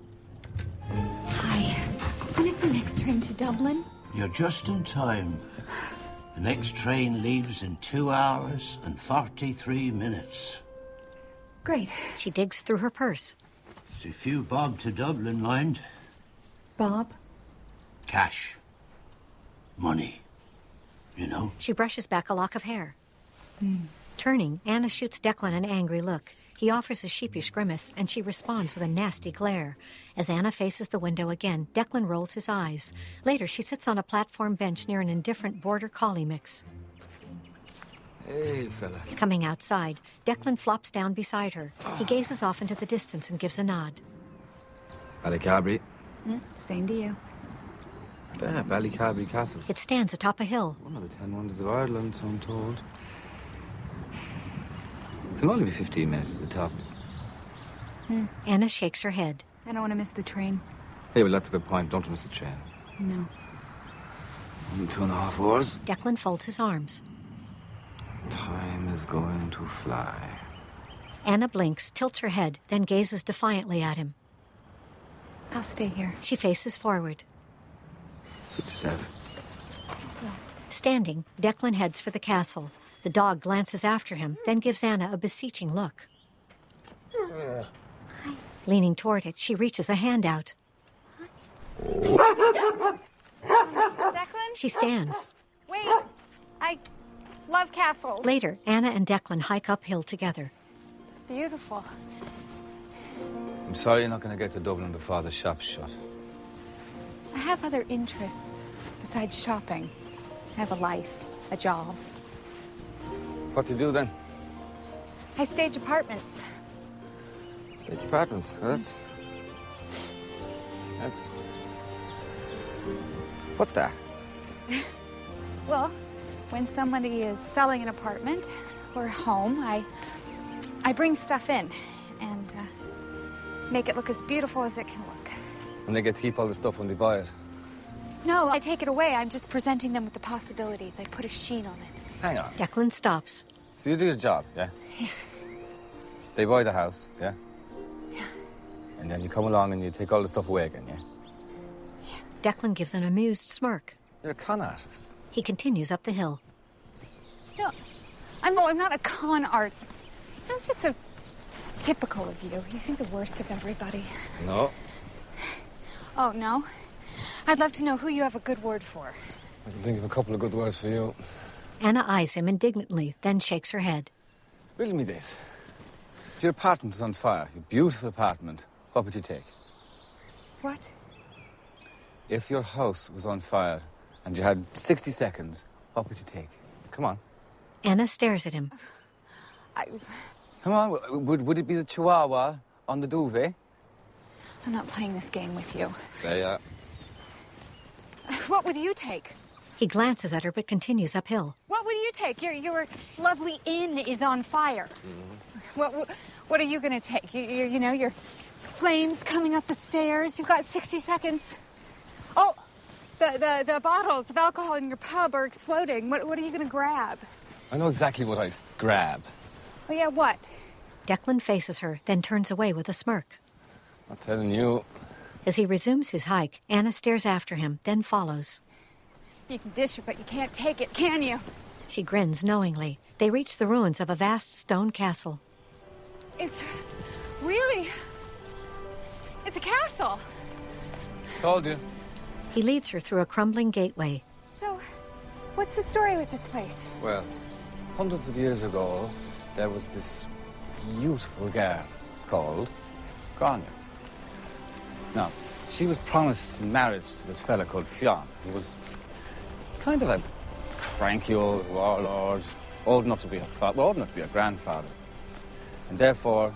Hi. When is the next train to Dublin? You're just in time. The next train leaves in 2 hours and 43 minutes. Great. She digs through her purse. It's a few bob to Dublin, mind. Bob? Cash. Money. You know? She brushes back a lock of hair. Turning, Anna shoots Declan an angry look. He offers a sheepish grimace, and she responds with a nasty glare. As Anna faces the window again, Declan rolls his eyes. Later, she sits on a platform bench near an indifferent border collie mix. Hey, fella. Coming outside, Declan flops down beside her. He gazes off into the distance and gives a nod. Ballycabry. Same to you. There, Ballycabry Castle. It stands atop a hill. One of the 10 wonders of Ireland, so I'm told. It'll only be 15 minutes to the top. Anna shakes her head. I don't want to miss the train. Hey, well, that's a good point. Don't miss the train. No. 2.5 hours. Declan folds his arms. Time is going to fly. Anna blinks, tilts her head, then gazes defiantly at him. I'll stay here. She faces forward. Suit yourself. Standing, Declan heads for the castle. The dog glances after him, then gives Anna a beseeching look. Leaning toward it, she reaches a hand out. Declan? She stands. Wait. I love castles. Later, Anna and Declan hike uphill together. It's beautiful. I'm sorry you're not going to get to Dublin before the shop's shut. I have other interests besides shopping. I have a life, a job. What do you do then? I stage apartments. Stage apartments. Well, that's... What's that? Well, when somebody is selling an apartment or a home, I bring stuff in and make it look as beautiful as it can look. And they get to keep all the stuff when they buy it. No, I take it away. I'm just presenting them with the possibilities. I put a sheen on it. Hang on. Declan stops. So you do your job, yeah? Yeah. They buy the house, yeah? Yeah. And then you come along and you take all the stuff away again, yeah? Declan gives an amused smirk. You're a con artist. He continues up the hill. No, I'm not a con art. That's just so typical of you. You think the worst of everybody. No. Oh, no? I'd love to know who you have a good word for. I can think of a couple of good words for you. Anna eyes him indignantly, then shakes her head. Riddle me this. If your apartment was on fire, your beautiful apartment, what would you take? What? If your house was on fire and you had 60 seconds, what would you take? Come on. Anna stares at him. Come on, would it be the Chihuahua on the duvet? I'm not playing this game with you. There you are. What would you take? He glances at her but continues uphill. What would you take? Your lovely inn is on fire. What are you going to take? Your Flames coming up the stairs. You've got 60 seconds. Oh, the bottles of alcohol in your pub are exploding. What are you going to grab? I know exactly what I'd grab. Oh, yeah, what? Declan faces her, then turns away with a smirk. I'm telling you. As he resumes his hike, Anna stares after him, then follows. You can dish it, but you can't take it, can you? She grins knowingly. They reach the ruins of a vast stone castle. It's really... It's a castle. Told you. He leads her through a crumbling gateway. So, what's the story with this place? Well, hundreds of years ago, there was this beautiful girl called Grania. Now, she was promised marriage to this fella called Fionn, who was kind of a cranky old warlord, old enough to be her grandfather. And therefore,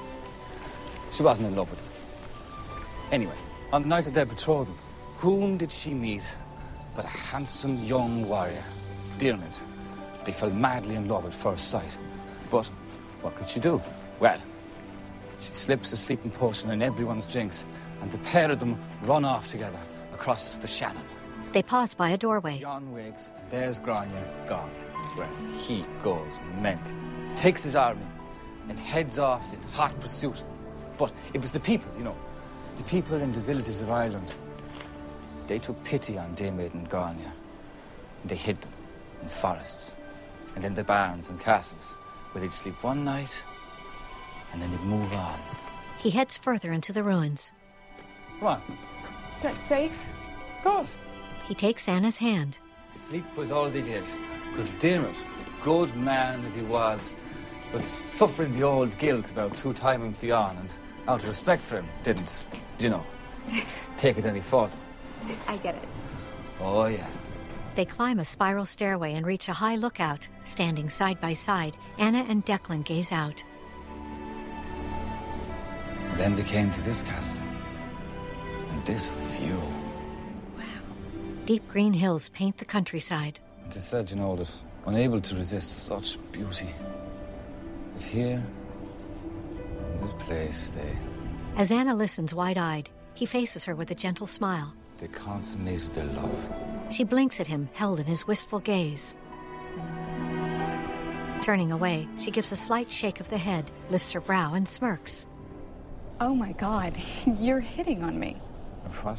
she wasn't in love with him. Anyway, on the night of their betrothal, whom did she meet but a handsome young warrior, Diarmid? They fell madly in love at first sight. But what could she do? Well, she slips a sleeping potion in everyone's drinks, and the pair of them run off together across the Shannon. They pause by a doorway. Fionn wakes, and there's Grania gone. Well, he goes mental, takes his army, and heads off in hot pursuit. But it was the people, you know, the people in the villages of Ireland. They took pity on Diarmid and Grania, and they hid them in forests, and in the barns and castles, where they'd sleep one night, and then they'd move on. He heads further into the ruins. Come on. Is that safe? Of course. He takes Anna's hand. Sleep was all they did, because Diarmid, good man that he was suffering the old guilt about two-timing Fionn, and out of respect for him, didn't, you know, take it any further. I get it. Oh, yeah. They climb a spiral stairway and reach a high lookout. Standing side by side, Anna and Declan gaze out. And then they came to this castle. And this view. Deep green hills paint the countryside. It is said, you know, that unable to resist such beauty, but here, in this place, As Anna listens wide-eyed, he faces her with a gentle smile. They consummated their love. She blinks at him, held in his wistful gaze. Turning away, she gives a slight shake of the head, lifts her brow, and smirks. Oh my God, you're hitting on me. What?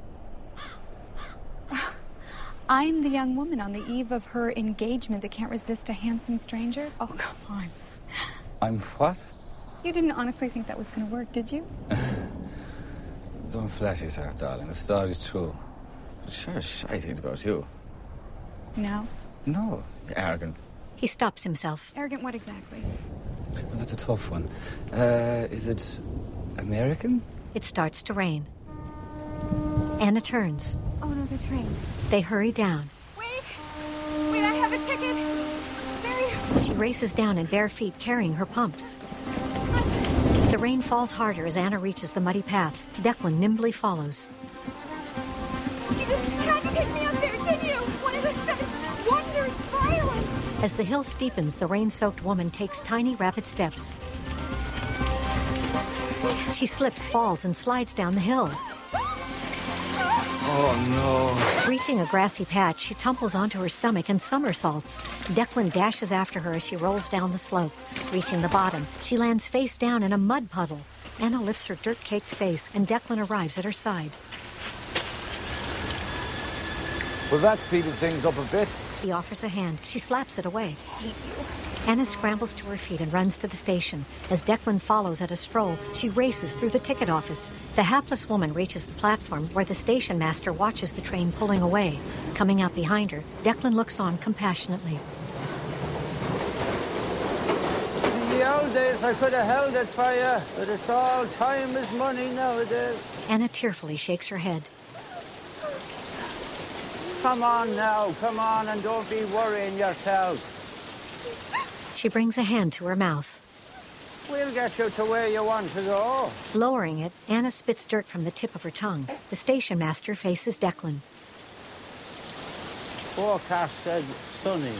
I'm the young woman on the eve of her engagement that can't resist a handsome stranger. Oh, come on. I'm what? You didn't honestly think that was going to work, did you? Don't flatter yourself, darling. The story's true. But sure as shite about you. No? No, you arrogant. He stops himself. Arrogant what exactly? Well, that's a tough one. Is it American? It starts to rain. Anna turns. Oh, no, the train. They hurry down. Wait, I have a ticket. Mary. She races down in bare feet, carrying her pumps. The rain falls harder as Anna reaches the muddy path. Declan nimbly follows. You just had to take me up there, didn't you? One of the 7 wonders of Ireland. As the hill steepens, the rain-soaked woman takes tiny, rapid steps. She slips, falls, and slides down the hill. Oh, no. Reaching a grassy patch, she tumbles onto her stomach and somersaults. Declan dashes after her as she rolls down the slope. Reaching the bottom, she lands face down in a mud puddle. Anna lifts her dirt-caked face, and Declan arrives at her side. Well, that speeded things up a bit. He offers a hand. She slaps it away. I hate you. Anna scrambles to her feet and runs to the station. As Declan follows at a stroll, she races through the ticket office. The hapless woman reaches the platform where the station master watches the train pulling away. Coming out behind her, Declan looks on compassionately. In the old days, I could have held it for you, but it's all time is money nowadays. Anna tearfully shakes her head. Come on now, come on, and don't be worrying yourself. She brings a hand to her mouth. We'll get you to where you want to go. Lowering it, Anna spits dirt from the tip of her tongue. The station master faces Declan. Forecast said sunny.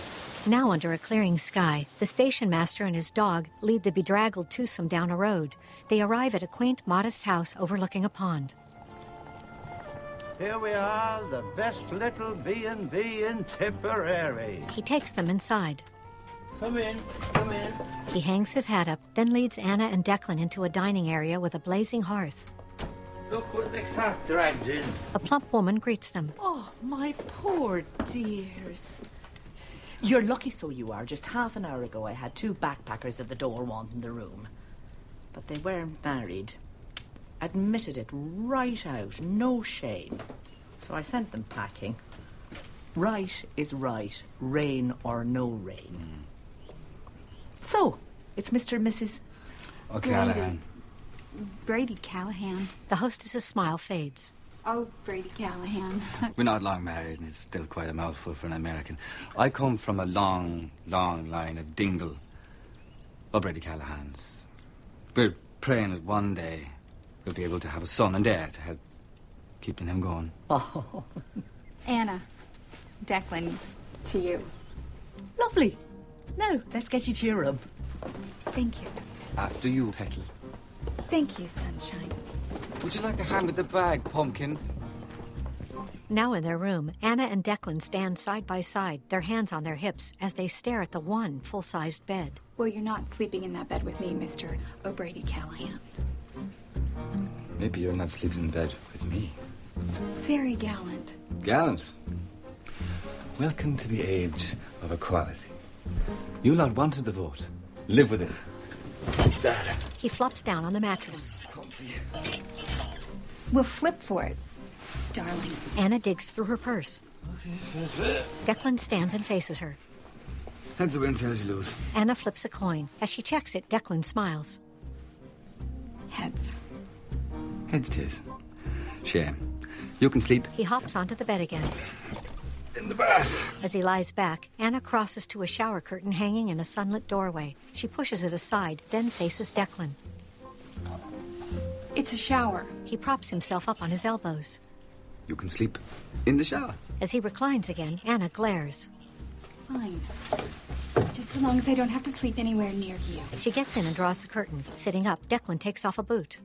Now under a clearing sky, the station master and his dog lead the bedraggled twosome down a road. They arrive at a quaint, modest house overlooking a pond. Here we are, the best little B&B in Tipperary. He takes them inside. Come in, come in. He hangs his hat up, then leads Anna and Declan into a dining area with a blazing hearth. Look what the cat dragged in. A plump woman greets them. Oh, my poor dears. You're lucky, so you are. Just half an hour ago, I had 2 backpackers at the door wanting the room. But they weren't married. Admitted it right out, no shame. So I sent them packing. Right is right, rain or no rain. So, it's Mr. and Mrs. O'Callaghan. Brady Callahan. The hostess's smile fades. Oh, Brady Callahan. We're not long married, and it's still quite a mouthful for an American. I come from a long, long line of Dingle O'Brady Callahans. We're praying that one day we'll be able to have a son and heir to help keeping him going. Oh. Anna. Declan, to you. Lovely. Now, let's get you to your room. Thank you. After you, Petal. Thank you, Sunshine. Would you like a hand with the bag, Pumpkin? Now in their room, Anna and Declan stand side by side, their hands on their hips, as they stare at the one full-sized bed. Well, you're not sleeping in that bed with me, Mr. O'Brady Callahan. Maybe you're not sleeping in bed with me. Very gallant. Gallant. Welcome to the age of equality. You lot wanted the vote. Live with it. Dad. He flops down on the mattress. We'll flip for it, darling. Anna digs through her purse. Okay, that's it. Declan stands and faces her. Heads the win, tails you lose. Anna flips a coin. As she checks it, Declan smiles. Heads. Heads tis. Shame. You can sleep. He hops onto the bed again. In the bath. As he lies back, Anna crosses to a shower curtain hanging in a sunlit doorway. She pushes it aside, then faces Declan. It's a shower. He props himself up on his elbows. You can sleep in the shower. As he reclines again, Anna glares. Fine. Just as long as I don't have to sleep anywhere near you. She gets in and draws the curtain. Sitting up, Declan takes off a boot.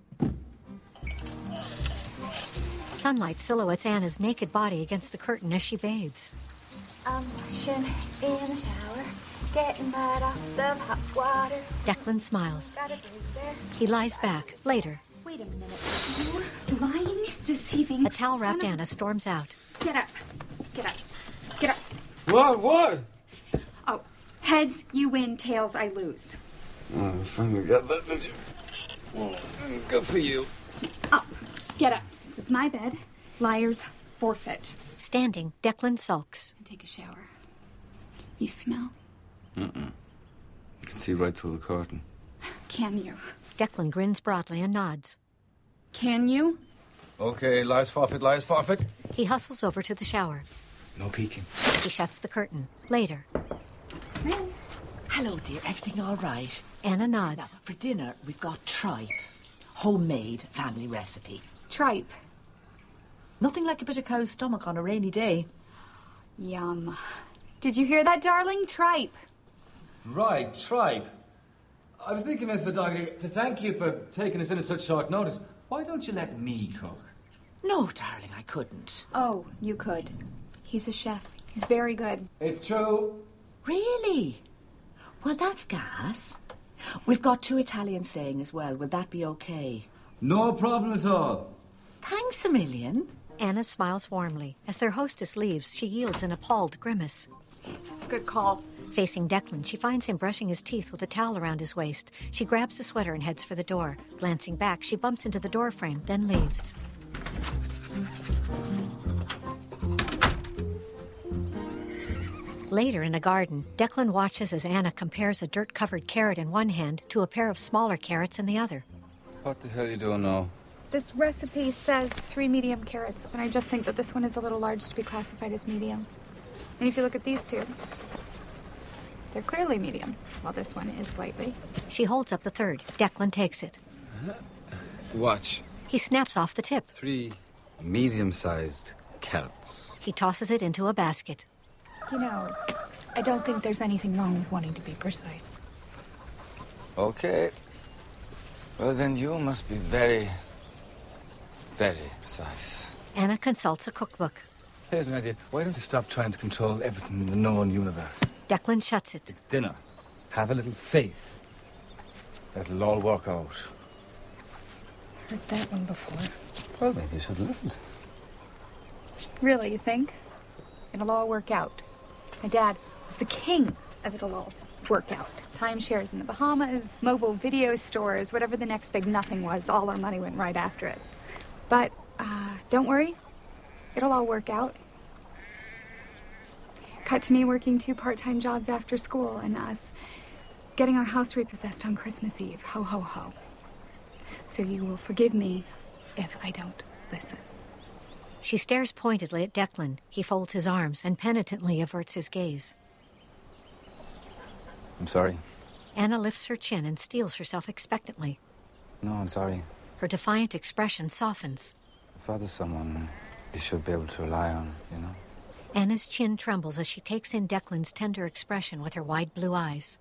Sunlight silhouettes Anna's naked body against the curtain as she bathes. I'm washing in the shower, getting right off the hot water. Declan smiles. Got a bruise there. He lies back. Later. Wait a minute. You lying, deceiving. A towel-wrapped Anna storms out. Get up. Get up. Get up. What? Oh, heads, you win. Tails, I lose. Oh, I finally got that, did you? Oh, good for you. Up. Get up. This is my bed. Liars forfeit. Standing, Declan sulks. Take a shower. You smell? You can see right through the curtain. Can you? Declan grins broadly and nods. Can you? Okay, lies forfeit. He hustles over to the shower. No peeking. He shuts the curtain. Later. Hello, dear. Everything all right? Anna Now, nods. for dinner, we've got tripe. Homemade family recipe. Tripe. Nothing like a bit of cow's stomach on a rainy day. Yum. Did you hear that, darling? Tripe. Right, tripe. I was thinking, Mr. Dougherty, to thank you for taking us in at such short notice. Why don't you let me cook? No, darling, I couldn't. Oh, you could. He's a chef. He's very good. It's true. Really? Well, that's gas. We've got 2 Italians staying as well. Will that be okay? No problem at all. Thanks a million. Anna smiles warmly. As their hostess leaves, she yields an appalled grimace. Good call. Facing Declan, she finds him brushing his teeth with a towel around his waist. She grabs the sweater and heads for the door. Glancing back, she bumps into the door frame, then leaves. Later, in a garden, Declan watches as Anna compares a dirt-covered carrot in one hand to a pair of smaller carrots in the other. What the hell are you doing now? This recipe says 3 medium carrots, but I just think that this one is a little large to be classified as medium. And if you look at these 2, they're clearly medium, while this one is slightly. She holds up the third. Declan takes it. Watch. He snaps off the tip. 3 medium-sized carrots. He tosses it into a basket. You know, I don't think there's anything wrong with wanting to be precise. Okay. Well, then you must be very, very precise. Anna consults a cookbook. Here's an idea. Why don't you stop trying to control everything in the known universe? Declan shuts it. It's dinner. Have a little faith that it'll all work out. Heard that one before. Well, maybe you should have listened. Really, you think? It'll all work out. My dad was the king of it'll all work out. Timeshares in the Bahamas, mobile video stores, whatever the next big nothing was, all our money went right after it. But, don't worry. It'll all work out. Cut to me working 2 part-time jobs after school and us getting our house repossessed on Christmas Eve. Ho, ho, ho. So you will forgive me if I don't listen. She stares pointedly at Declan. He folds his arms and penitently averts his gaze. I'm sorry. Anna lifts her chin and steels herself expectantly. No, I'm sorry. Her defiant expression softens. Father's someone you should be able to rely on, you know? Anna's chin trembles as she takes in Declan's tender expression with her wide blue eyes.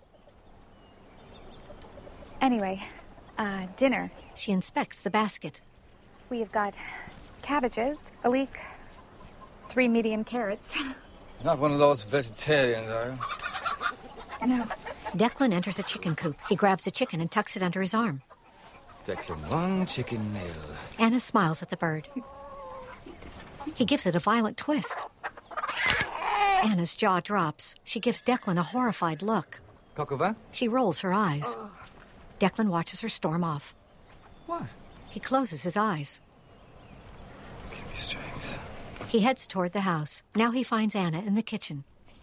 Anyway, dinner. She inspects the basket. We've got cabbages, a leek, 3 medium carrots. Not one of those vegetarians, are you? No. Declan enters a chicken coop. He grabs a chicken and tucks it under his arm. Declan, 1 chicken nail. Anna smiles at the bird. He gives it a violent twist. Anna's jaw drops. She gives Declan a horrified look. Coq au vin? She rolls her eyes. Declan watches her storm off. What? He closes his eyes. Give me strength. He heads toward the house. Now he finds Anna in the kitchen.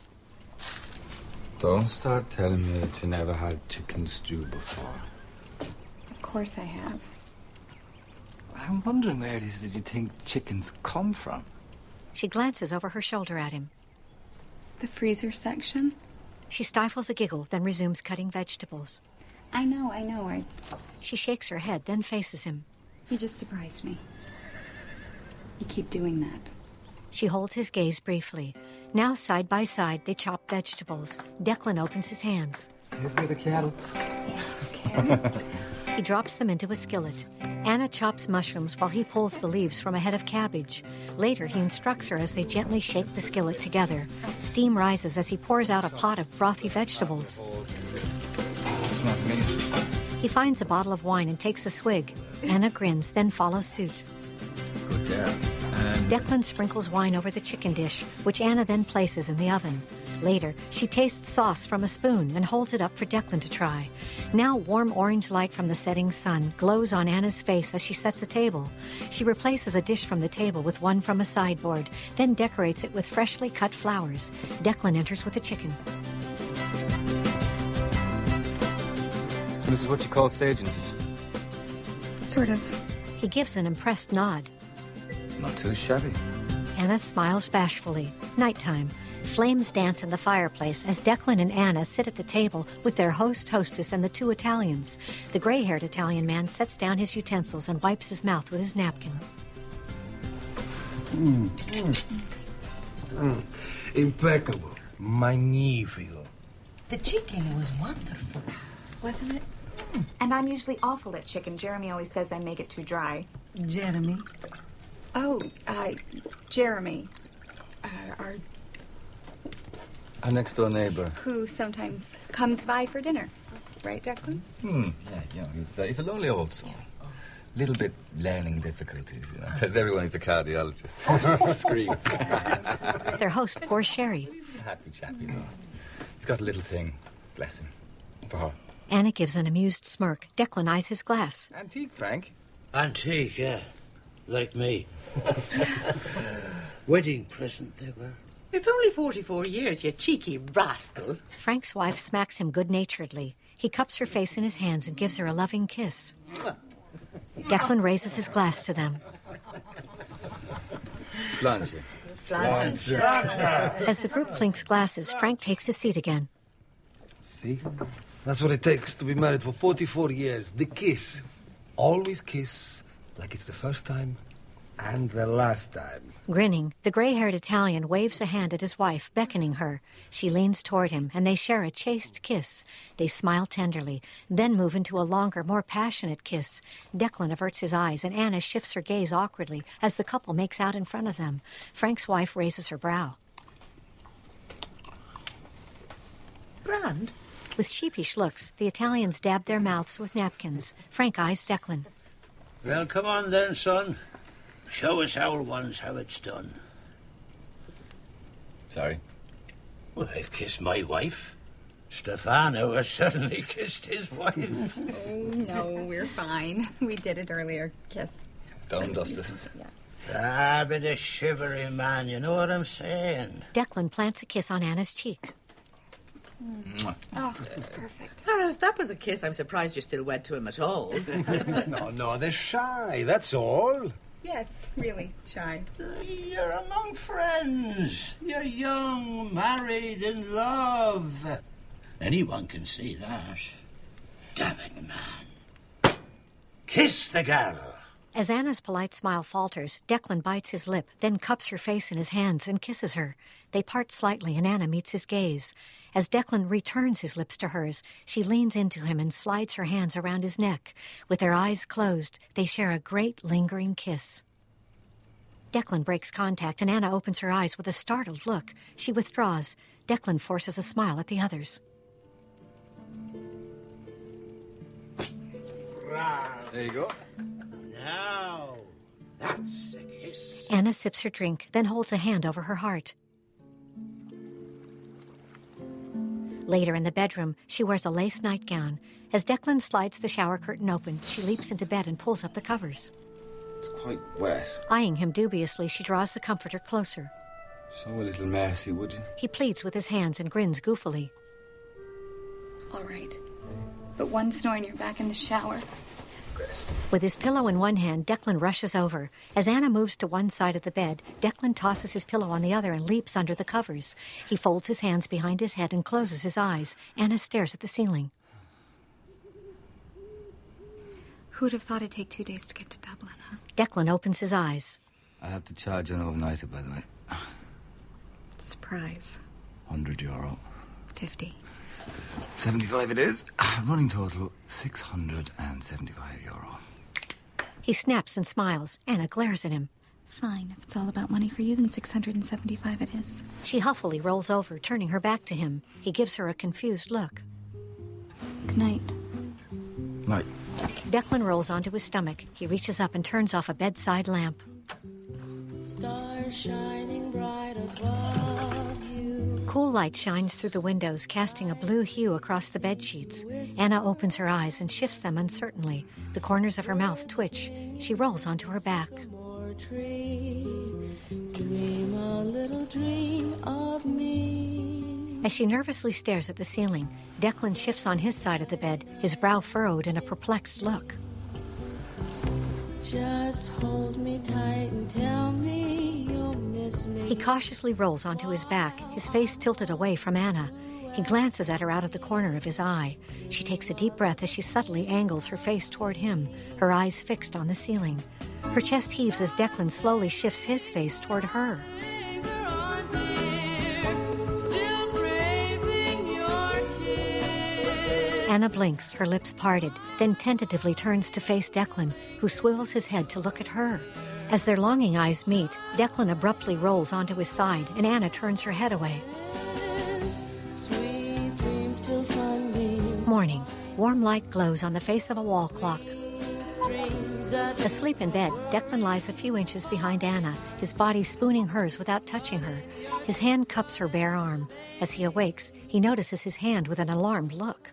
Don't start telling me that you never had chicken stew before. Of course I have. I'm wondering where it is that you think chickens come from. She glances over her shoulder at him. The freezer section? She stifles a giggle, then resumes cutting vegetables. I know. She shakes her head, then faces him. You just surprised me. You keep doing that. She holds his gaze briefly. Now, side by side, they chop vegetables. Declan opens his hands. Give me the carrots. Yes, carrots. He drops them into a skillet. Anna chops mushrooms while he pulls the leaves from a head of cabbage. Later, he instructs her as they gently shake the skillet together. Steam rises as he pours out a pot of frothy vegetables. It smells amazing. He finds a bottle of wine and takes a swig. Anna grins, then follows suit. Good girl. Declan sprinkles wine over the chicken dish, which Anna then places in the oven. Later, she tastes sauce from a spoon and holds it up for Declan to try. Now, warm orange light from the setting sun glows on Anna's face as she sets a table. She replaces a dish from the table with one from a sideboard, then decorates it with freshly cut flowers. Declan enters with the chicken. So this is what you call staging, is it? Sort of. He gives an impressed nod. Not too shabby. Anna smiles bashfully. Nighttime. Flames dance in the fireplace as Declan and Anna sit at the table with their hostess, and the 2 Italians. The gray-haired Italian man sets down his utensils and wipes his mouth with his napkin. Impeccable. Magnifico. The chicken was wonderful. Wasn't it? And I'm usually awful at chicken. Jeremy always says I make it too dry. Jeremy? Oh, Jeremy. Our next door neighbor. Who sometimes comes by for dinner. Right, Declan? Yeah, he's a lonely old soul. Little bit learning difficulties, you know. Tells everyone he's a cardiologist. Scream. Their host pours sherry. Happy chappy, though. He's got a little thing, bless him, for her. Anna gives an amused smirk. Declan eyes his glass. Antique, Frank. Antique, yeah. Like me. Wedding present they were. It's only 44 years, you cheeky rascal. Frank's wife smacks him good-naturedly. He cups her face in his hands and gives her a loving kiss. Declan raises his glass to them. Sláinte. Sláinte. As the group clinks glasses, Frank takes his seat again. See? That's what it takes to be married for 44 years. The kiss. Always kiss like it's the first time And the last time. Grinning, the gray-haired Italian waves a hand at his wife, beckoning her. She leans toward him, and they share a chaste kiss. They smile tenderly, then move into a longer, more passionate kiss. Declan averts his eyes, and Anna shifts her gaze awkwardly as the couple makes out in front of them. Frank's wife raises her brow. Grand. With sheepish looks, the Italians dab their mouths with napkins. Frank eyes Declan. Well, come on then, son. Show us our ones how it's done. Sorry. Well, I've kissed my wife. Stefano has suddenly kissed his wife. Oh, no, we're fine. We did it earlier. Kiss. Done and dusted. Ah, bit of shivery, man. You know what I'm saying? Declan plants a kiss on Anna's cheek. Oh, that's perfect. Tara, if that was a kiss, I'm surprised you're still wed to him at all. No, they're shy, that's all. Yes, really shy. You're among friends. You're young, married, in love. Anyone can see that. Damn it, man. Kiss the girl. As Anna's polite smile falters, Declan bites his lip, then cups her face in his hands and kisses her. They part slightly, and Anna meets his gaze. As Declan returns his lips to hers, she leans into him and slides her hands around his neck. With their eyes closed, they share a great, lingering kiss. Declan breaks contact, and Anna opens her eyes with a startled look. She withdraws. Declan forces a smile at the others. There you go. Now, that's a kiss. Anna sips her drink, then holds a hand over her heart. Later in the bedroom, she wears a lace nightgown. As Declan slides the shower curtain open, she leaps into bed and pulls up the covers. It's quite wet. Eyeing him dubiously, she draws the comforter closer. Show a little mercy, would you? He pleads with his hands and grins goofily. All right. But one snore and you're back in the shower. With his pillow in one hand, Declan rushes over. As Anna moves to one side of the bed, Declan tosses his pillow on the other and leaps under the covers. He folds his hands behind his head and closes his eyes. Anna stares at the ceiling. Who would have thought it'd take 2 days to get to Dublin, huh? Declan opens his eyes. I have to charge an overnighter, by the way. Surprise. €100. 50. 75 it is. Running total, €675. He snaps and smiles. Anna glares at him. Fine. If it's all about money for you, then 675 it is. She huffily rolls over, turning her back to him. He gives her a confused look. Good night. Night. Declan rolls onto his stomach. He reaches up and turns off a bedside lamp. Stars shining bright above you. Cool light shines through the windows, casting a blue hue across the bedsheets. Anna opens her eyes and shifts them uncertainly. The corners of her mouth twitch. She rolls onto her back. Dream a little dream of me. As she nervously stares at the ceiling, Declan shifts on his side of the bed, his brow furrowed in a perplexed look. Just hold me tight and tell me you'll miss me. He cautiously rolls onto his back, his face tilted away from Anna. He glances at her out of the corner of his eye. She takes a deep breath as she subtly angles her face toward him, her eyes fixed on the ceiling. Her chest heaves as Declan slowly shifts his face toward her. Anna blinks, her lips parted, then tentatively turns to face Declan, who swivels his head to look at her. As their longing eyes meet, Declan abruptly rolls onto his side, and Anna turns her head away. Sweet dreams till sunbeams. Morning. Warm light glows on the face of a wall clock. Asleep in bed, Declan lies a few inches behind Anna, his body spooning hers without touching her. His hand cups her bare arm. As he awakes, he notices his hand with an alarmed look.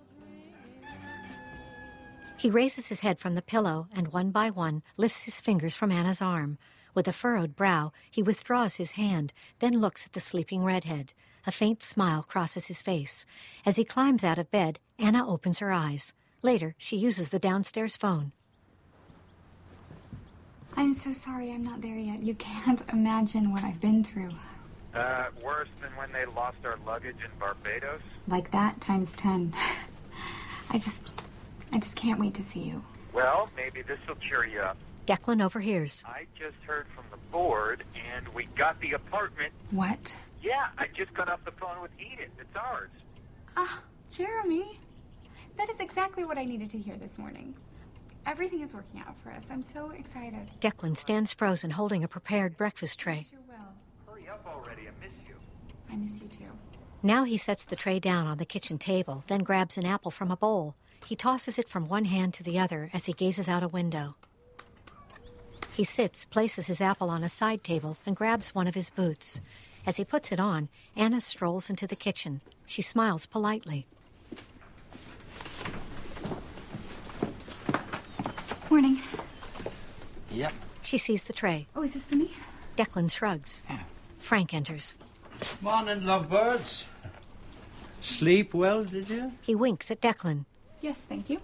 He raises his head from the pillow and, one by one, lifts his fingers from Anna's arm. With a furrowed brow, he withdraws his hand, then looks at the sleeping redhead. A faint smile crosses his face. As he climbs out of bed, Anna opens her eyes. Later, she uses the downstairs phone. I'm so sorry I'm not there yet. You can't imagine what I've been through. Worse than when they lost our luggage in Barbados? Like that times 10. I just can't wait to see you. Well, maybe this will cheer you up. Declan overhears. I just heard from the board, and we got the apartment. What? Yeah, I just got off the phone with Edith. It's ours. Jeremy. That is exactly what I needed to hear this morning. Everything is working out for us. I'm so excited. Declan stands frozen, holding a prepared breakfast tray. Sure will. Hurry up already. I miss you. I miss you too. Now he sets the tray down on the kitchen table, then grabs an apple from a bowl. He tosses it from one hand to the other as he gazes out a window. He sits, places his apple on a side table, and grabs one of his boots. As he puts it on, Anna strolls into the kitchen. She smiles politely. Morning. Yep. She sees the tray. Oh, is this for me? Declan shrugs. Frank enters. Morning, lovebirds. Sleep well, did you? He winks at Declan. Yes, thank you.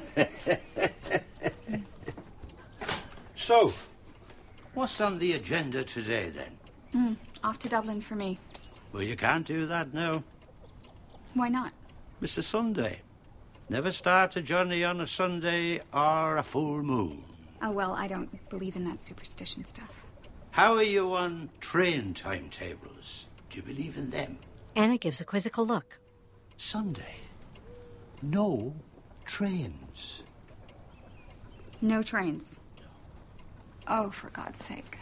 So, what's on the agenda today, then? Off to Dublin for me. Well, you can't do that now. Why not? It's a Sunday. Never start a journey on a Sunday or a full moon. Oh, well, I don't believe in that superstition stuff. How are you on train timetables? Do you believe in them? Anna gives a quizzical look. Sunday. No trains. No trains. Oh, for God's sake.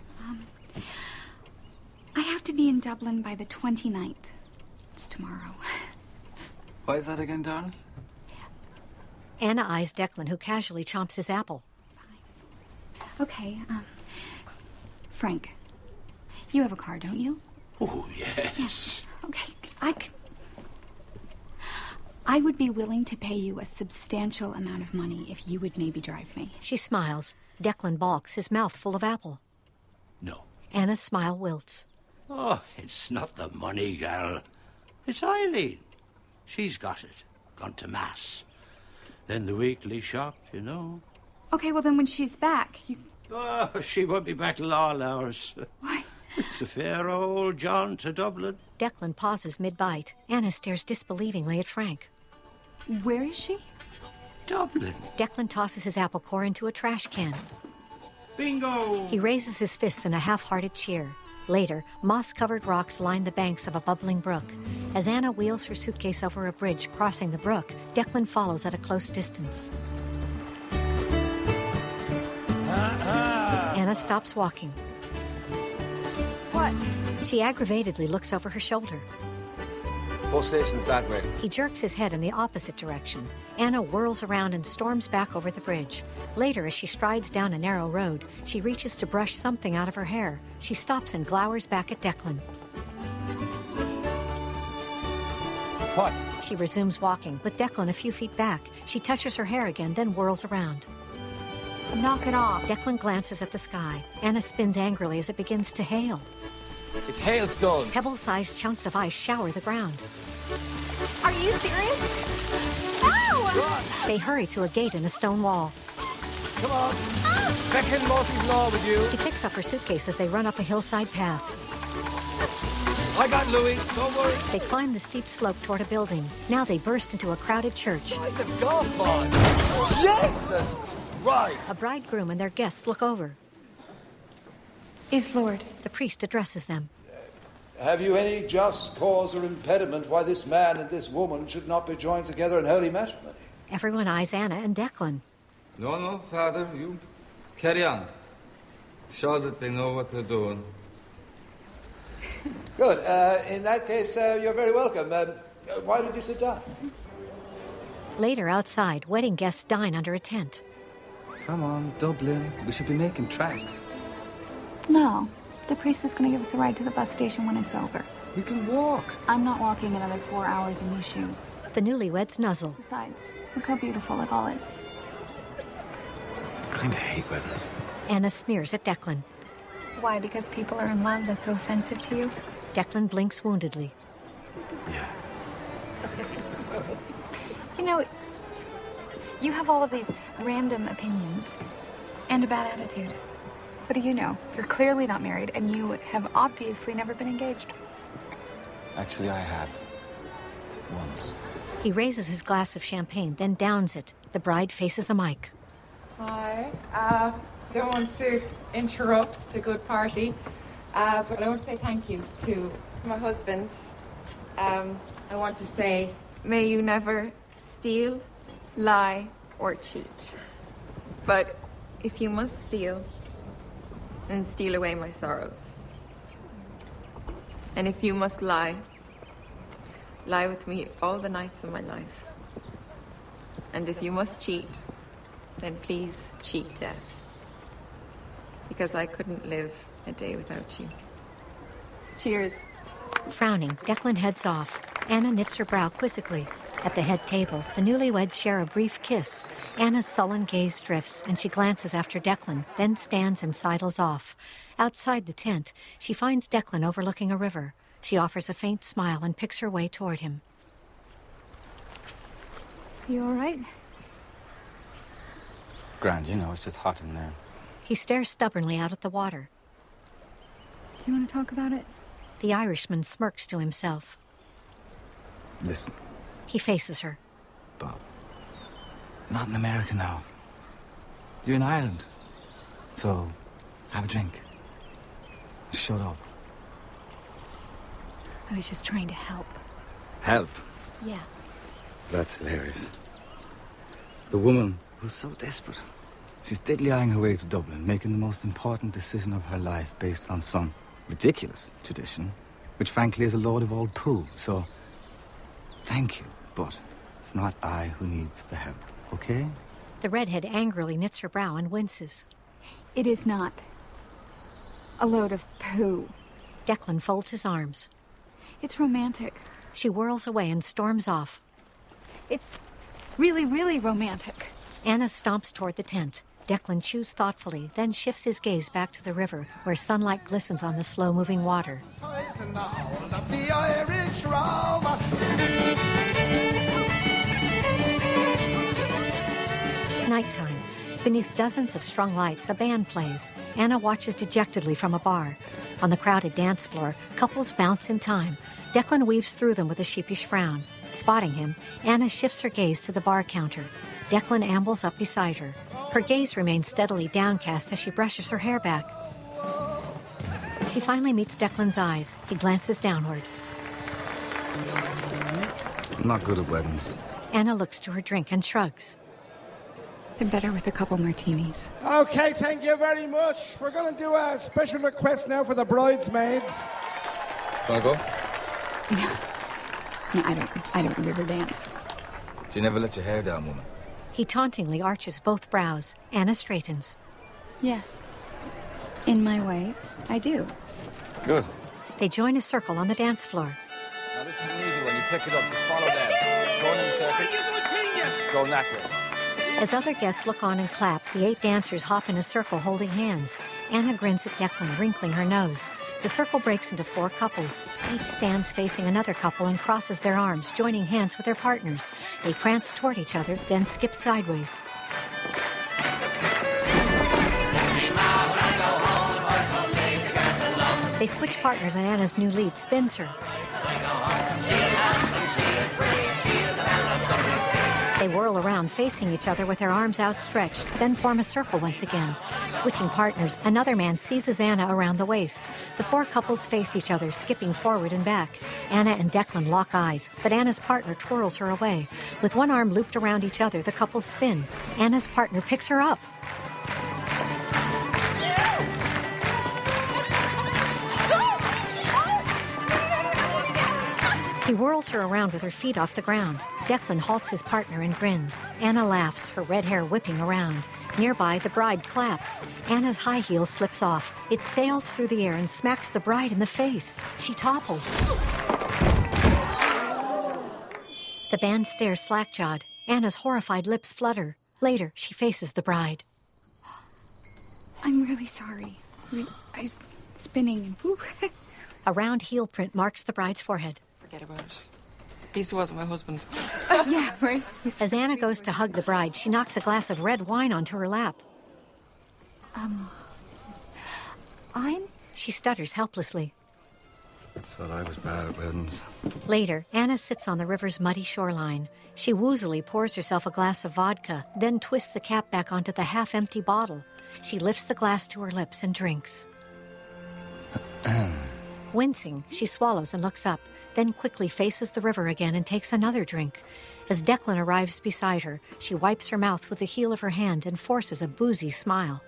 I have to be in Dublin by the 29th. It's tomorrow. Why is that again, darling? Anna eyes Declan, who casually chomps his apple. Okay, Frank, you have a car, don't you? Oh, yes. Okay, I would be willing to pay you a substantial amount of money if you would maybe drive me. She smiles. Declan balks, his mouth full of apple. No. Anna's smile wilts. Oh, it's not the money, gal. It's Eileen. She's got it. Gone to Mass. Then the weekly shop, you know. Okay, well then when she's back, you... Oh, she won't be back till all hours. Why? It's a fair old jaunt to Dublin. Declan pauses mid-bite. Anna stares disbelievingly at Frank. Where is she? Dublin. Declan tosses his apple core into a trash can. Bingo! He raises his fists in a half-hearted cheer. Later, moss-covered rocks line the banks of a bubbling brook. As Anna wheels her suitcase over a bridge crossing the brook, Declan follows at a close distance. Anna stops walking. What? She aggravatedly looks over her shoulder. Bus station's that way. He jerks his head in the opposite direction. Anna whirls around and storms back over the bridge. Later, as she strides down a narrow road, she reaches to brush something out of her hair. She stops and glowers back at Declan. What? She resumes walking, with Declan a few feet back. She touches her hair again, then whirls around. Knock it off. Declan glances at the sky. Anna spins angrily as it begins to hail. It's hailstones. Pebble-sized chunks of ice shower the ground. Are you serious? Ow! They hurry to a gate in a stone wall. Come on. Second Murphy's Law with you. She picks up her suitcase as they run up a hillside path. I got Louis. Don't worry. They climb the steep slope toward a building. Now they burst into a crowded church. It's a golf ball. Jesus Christ. A bridegroom and their guests look over. Is Lord. The priest addresses them. Have you any just cause or impediment why this man and this woman should not be joined together in holy matrimony? Everyone eyes Anna and Declan. No, Father, you carry on. Show that they know what they're doing. Good. In that case, you're very welcome. Why don't you sit down? Later, outside, wedding guests dine under a tent. Come on, Dublin. We should be making tracks. No. The priest is going to give us a ride to the bus station when it's over. We can walk. I'm not walking another 4 hours in these shoes. The newlyweds nuzzle. Besides, look how beautiful it all is. I kind of hate weddings. Anna sneers at Declan. Why? Because people are in love? That's so offensive to you? Declan blinks woundedly. Yeah. You know, you have all of these random opinions and a bad attitude. What do you know? You're clearly not married, and you have obviously never been engaged. Actually, I have. Once. He raises his glass of champagne, then downs it. The bride faces a mic. Hi. don't want to interrupt a good party, but I want to say thank you to my husband. I want to say, may you never steal, lie, or cheat. But if you must steal, then steal away my sorrows. And if you must lie, lie with me all the nights of my life. And if you must cheat, then please cheat death. Because I couldn't live a day without you. Cheers. Frowning, Declan heads off. Anna knits her brow quizzically. At the head table, the newlyweds share a brief kiss. Anna's sullen gaze drifts, and she glances after Declan, then stands and sidles off. Outside the tent, she finds Declan overlooking a river. She offers a faint smile and picks her way toward him. You all right? Grand, you know, it's just hot in there. He stares stubbornly out at the water. Do you want to talk about it? The Irishman smirks to himself. Listen. He faces her. Bob. Not in America now. You're in Ireland. So, have a drink. Shut up. I was just trying to help. Help? Yeah. That's hilarious. The woman who's so desperate. She's deadly eyeing her way to Dublin, making the most important decision of her life based on some ridiculous tradition, which frankly is a load of old poo. So, thank you, but it's not I who needs the help, okay? The redhead angrily knits her brow and winces. It is not a load of poo. Declan folds his arms. It's romantic. She whirls away and storms off. It's really, really romantic. Anna stomps toward the tent. Declan chews thoughtfully, then shifts his gaze back to the river, where sunlight glistens on the slow-moving water. Nighttime. Beneath dozens of strung lights, a band plays. Anna watches dejectedly from a bar. On the crowded dance floor, couples bounce in time. Declan weaves through them with a sheepish frown. Spotting him, Anna shifts her gaze to the bar counter. Declan ambles up beside her. Her gaze remains steadily downcast as she brushes her hair back. She finally meets Declan's eyes. He glances downward. I'm not good at weddings. Anna looks to her drink and shrugs. They're better with a couple martinis. Okay, thank you very much. We're going to do a special request now for the bridesmaids. Wanna go? No, I don't river dance. Do you never let your hair down, woman? He tauntingly arches both brows. Anna straightens. Yes. In my way, I do. Good. They join a circle on the dance floor. Now this is an easy one. You pick it up, just follow them. Go in the circle. Go that way. As other guests look on and clap, the 8 dancers hop in a circle holding hands. Anna grins at Declan, wrinkling her nose. The circle breaks into 4 couples. Each stands facing another couple and crosses their arms, joining hands with their partners. They prance toward each other, then skip sideways. They switch partners and Anna's new lead spins her. They whirl around, facing each other with their arms outstretched, then form a circle once again. Switching partners, another man seizes Anna around the waist. The 4 couples face each other, skipping forward and back. Anna and Declan lock eyes, but Anna's partner twirls her away. With one arm looped around each other, the couples spin. Anna's partner picks her up. He whirls her around with her feet off the ground. Declan halts his partner and grins. Anna laughs, her red hair whipping around. Nearby, the bride claps. Anna's high heel slips off. It sails through the air and smacks the bride in the face. She topples. The band stares slack-jawed. Anna's horrified lips flutter. Later, she faces the bride. I'm really sorry. I was spinning. A round heel print marks the bride's forehead. Forget about it. He still wasn't my husband. Yeah, right. As Anna goes to hug the bride, she knocks a glass of red wine onto her lap. She stutters helplessly. Thought I was bad at weddings. Later, Anna sits on the river's muddy shoreline. She woozily pours herself a glass of vodka, then twists the cap back onto the half-empty bottle. She lifts the glass to her lips and drinks. Wincing, she swallows and looks up, then quickly faces the river again and takes another drink. As Declan arrives beside her, she wipes her mouth with the heel of her hand and forces a boozy smile.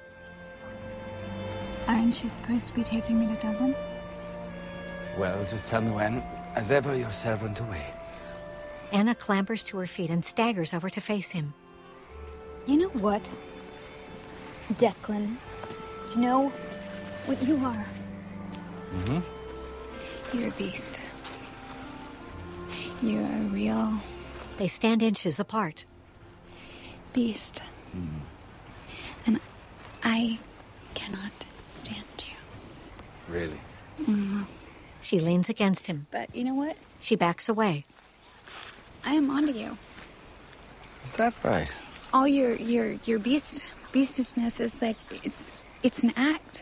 Aren't you supposed to be taking me to Dublin? Well, just tell me when. As ever, your servant awaits. Anna clambers to her feet and staggers over to face him. You know what, Declan? You know what you are? Mm-hmm. You're a beast. You're a real They stand inches apart. beast. Mm. And I cannot stand you. Really? Mm. She leans against him. But you know what? She backs away. I am onto you. Is that right? All your beastness is like it's an act.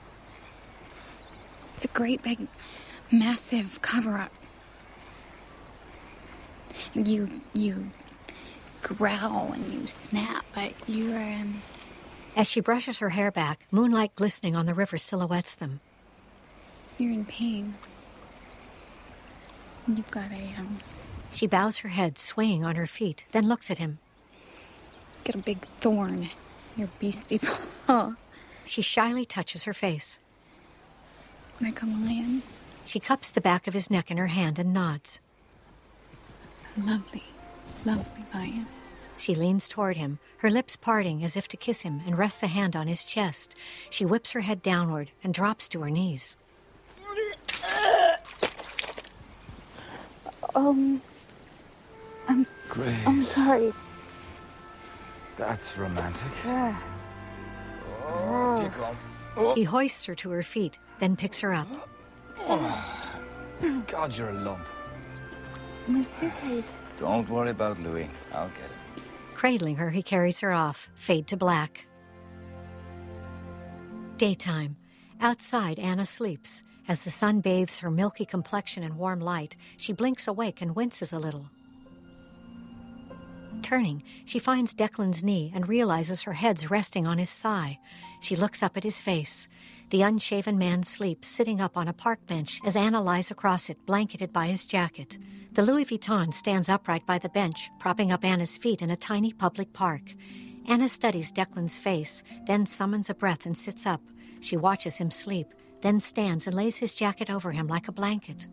It's a great big massive cover-up. You growl and you snap, but you are As she brushes her hair back, moonlight glistening on the river silhouettes them. you're in pain. You've got She bows her head, swaying on her feet, then looks at him. got a big thorn in your beastie paw. She shyly touches her face. Like a lion. She cups the back of his neck in her hand and nods. Lovely, lovely lion. She leans toward him, her lips parting as if to kiss him, and rests a hand on his chest. She whips her head downward and drops to her knees. Great. I'm sorry. That's romantic. He hoists her to her feet, then picks her up. God, you're a lump. My suitcase. Don't worry about Louis. I'll get it. Cradling her, he carries her off, fade to black. Daytime. Outside, Anna sleeps. As the sun bathes her milky complexion in warm light, she blinks awake and winces a little. Turning, she finds Declan's knee and realizes her head's resting on his thigh. She looks up at his face. The unshaven man sleeps, sitting up on a park bench as Anna lies across it, blanketed by his jacket. The Louis Vuitton stands upright by the bench, propping up Anna's feet in a tiny public park. Anna studies Declan's face, then summons a breath and sits up. She watches him sleep, then stands and lays his jacket over him like a blanket.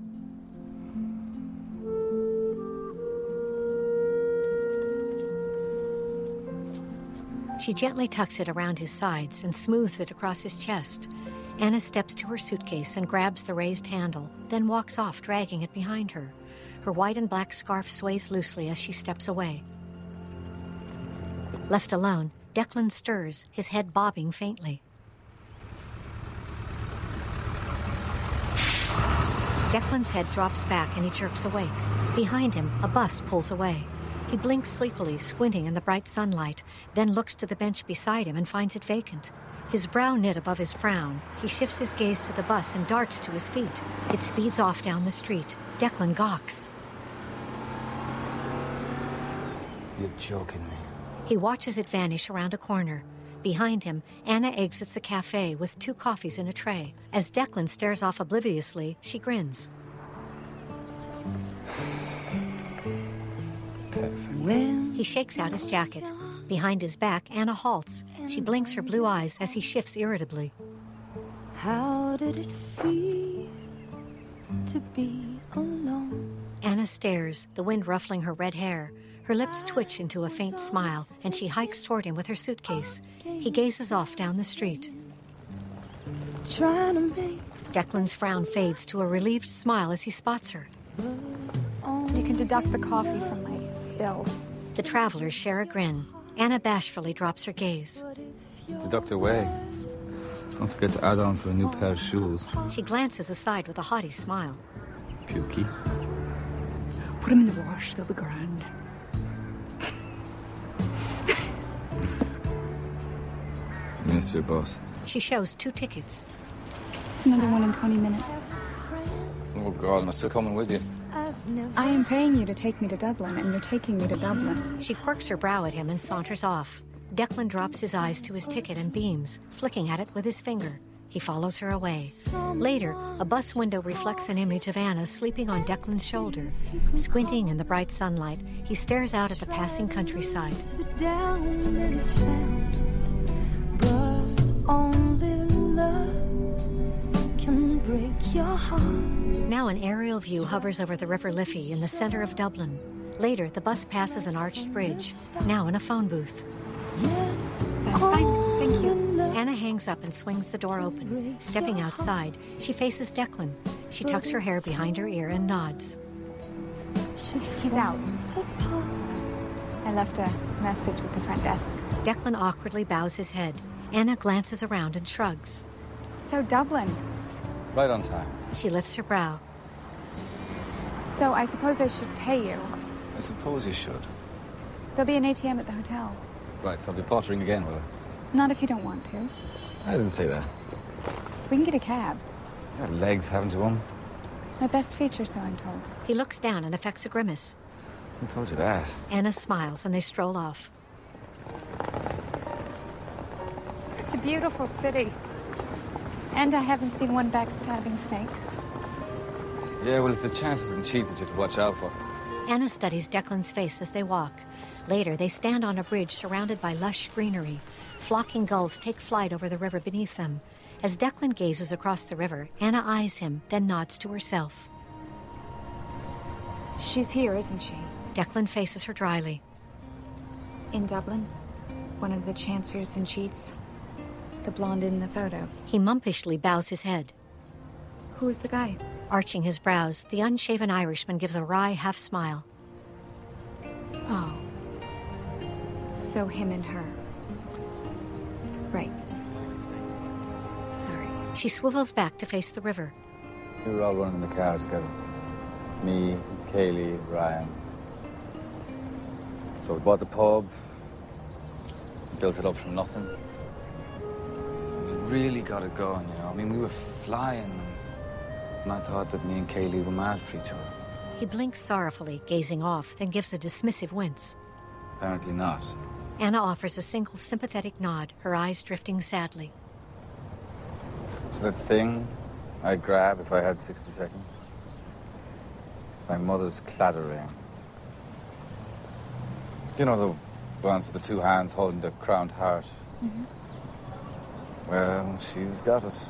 She gently tucks it around his sides and smooths it across his chest. Anna steps to her suitcase and grabs the raised handle, then walks off, dragging it behind her. Her white and black scarf sways loosely as she steps away. Left alone, Declan stirs, his head bobbing faintly. Declan's head drops back and he jerks awake. Behind him, a bus pulls away. He blinks sleepily, squinting in the bright sunlight, then looks to the bench beside him and finds it vacant. His brow knit above his frown, he shifts his gaze to the bus and darts to his feet. It speeds off down the street. Declan gawks. You're joking me. He watches it vanish around a corner. Behind him, Anna exits a cafe with 2 coffees in a tray. As Declan stares off obliviously, she grins. He shakes out his jacket. Behind his back, Anna halts. She blinks her blue eyes as he shifts irritably. How did it feel to be alone? Anna stares, the wind ruffling her red hair. Her lips twitch into a faint smile, and she hikes toward him with her suitcase. He gazes off down the street. Trying to make Declan's frown fades to a relieved smile as he spots her. You can deduct the coffee from my bill. The travelers share a grin. Anna bashfully drops her gaze. Deduct away. Don't forget to add on for a new pair of shoes. She glances aside with a haughty smile. Pukey. Put them in the wash, they'll be grand. Yes, your boss. She shows 2 tickets. It's another one in 20 minutes. Oh, God, am I still coming with you? I am paying you to take me to Dublin, and you're taking me to Dublin. She quirks her brow at him and saunters off. Declan drops his eyes to his ticket and beams, flicking at it with his finger. He follows her away. Later, a bus window reflects an image of Anna sleeping on Declan's shoulder. Squinting in the bright sunlight, he stares out at the passing countryside. Down that is found, but only love can break your heart. Now an aerial view hovers over the River Liffey in the center of Dublin. Later, the bus passes an arched bridge, now in a phone booth. That's fine, thank you. Anna hangs up and swings the door open. Stepping outside, she faces Declan. She tucks her hair behind her ear and nods. He's out. I left a message with the front desk. Declan awkwardly bows his head. Anna glances around and shrugs. So Dublin. Right on time. She lifts her brow. So I suppose I should pay you. I suppose you should. There'll be an ATM at the hotel. Right, so I'll be pottering again, will I? Not if you don't want to. I didn't say that. We can get a cab. You got legs, haven't you, Mum? My best feature, so I'm told. He looks down and affects a grimace. Who told you that? Anna smiles and they stroll off. It's a beautiful city. And I haven't seen one backstabbing snake. Yeah, well, it's the chances and cheats that you have to watch out for. Anna studies Declan's face as they walk. Later, they stand on a bridge surrounded by lush greenery. Flocking gulls take flight over the river beneath them. As Declan gazes across the river, Anna eyes him, then nods to herself. She's here, isn't she? Declan faces her dryly. In Dublin? One of the chancers and cheats? The blonde in the photo? He mumpishly bows his head. Who is the guy? Arching his brows, the unshaven Irishman gives a wry half-smile. Oh. So him and her. Right. Sorry. She swivels back to face the river. We were all running in the car together. Me, Kaylee, Ryan. So we bought the pub, built it up from nothing. We really got it going, you know. I mean, we were flying, and I thought that me and Kaylee were mad for each other. He blinks sorrowfully, gazing off, then gives a dismissive wince. Apparently not. Anna offers a single sympathetic nod, her eyes drifting sadly. It's that thing I'd grab if I had 60 seconds. It's my mother's claddagh ring. You know the ones with the two hands holding the crowned heart? Mm-hmm. Well, she's got it.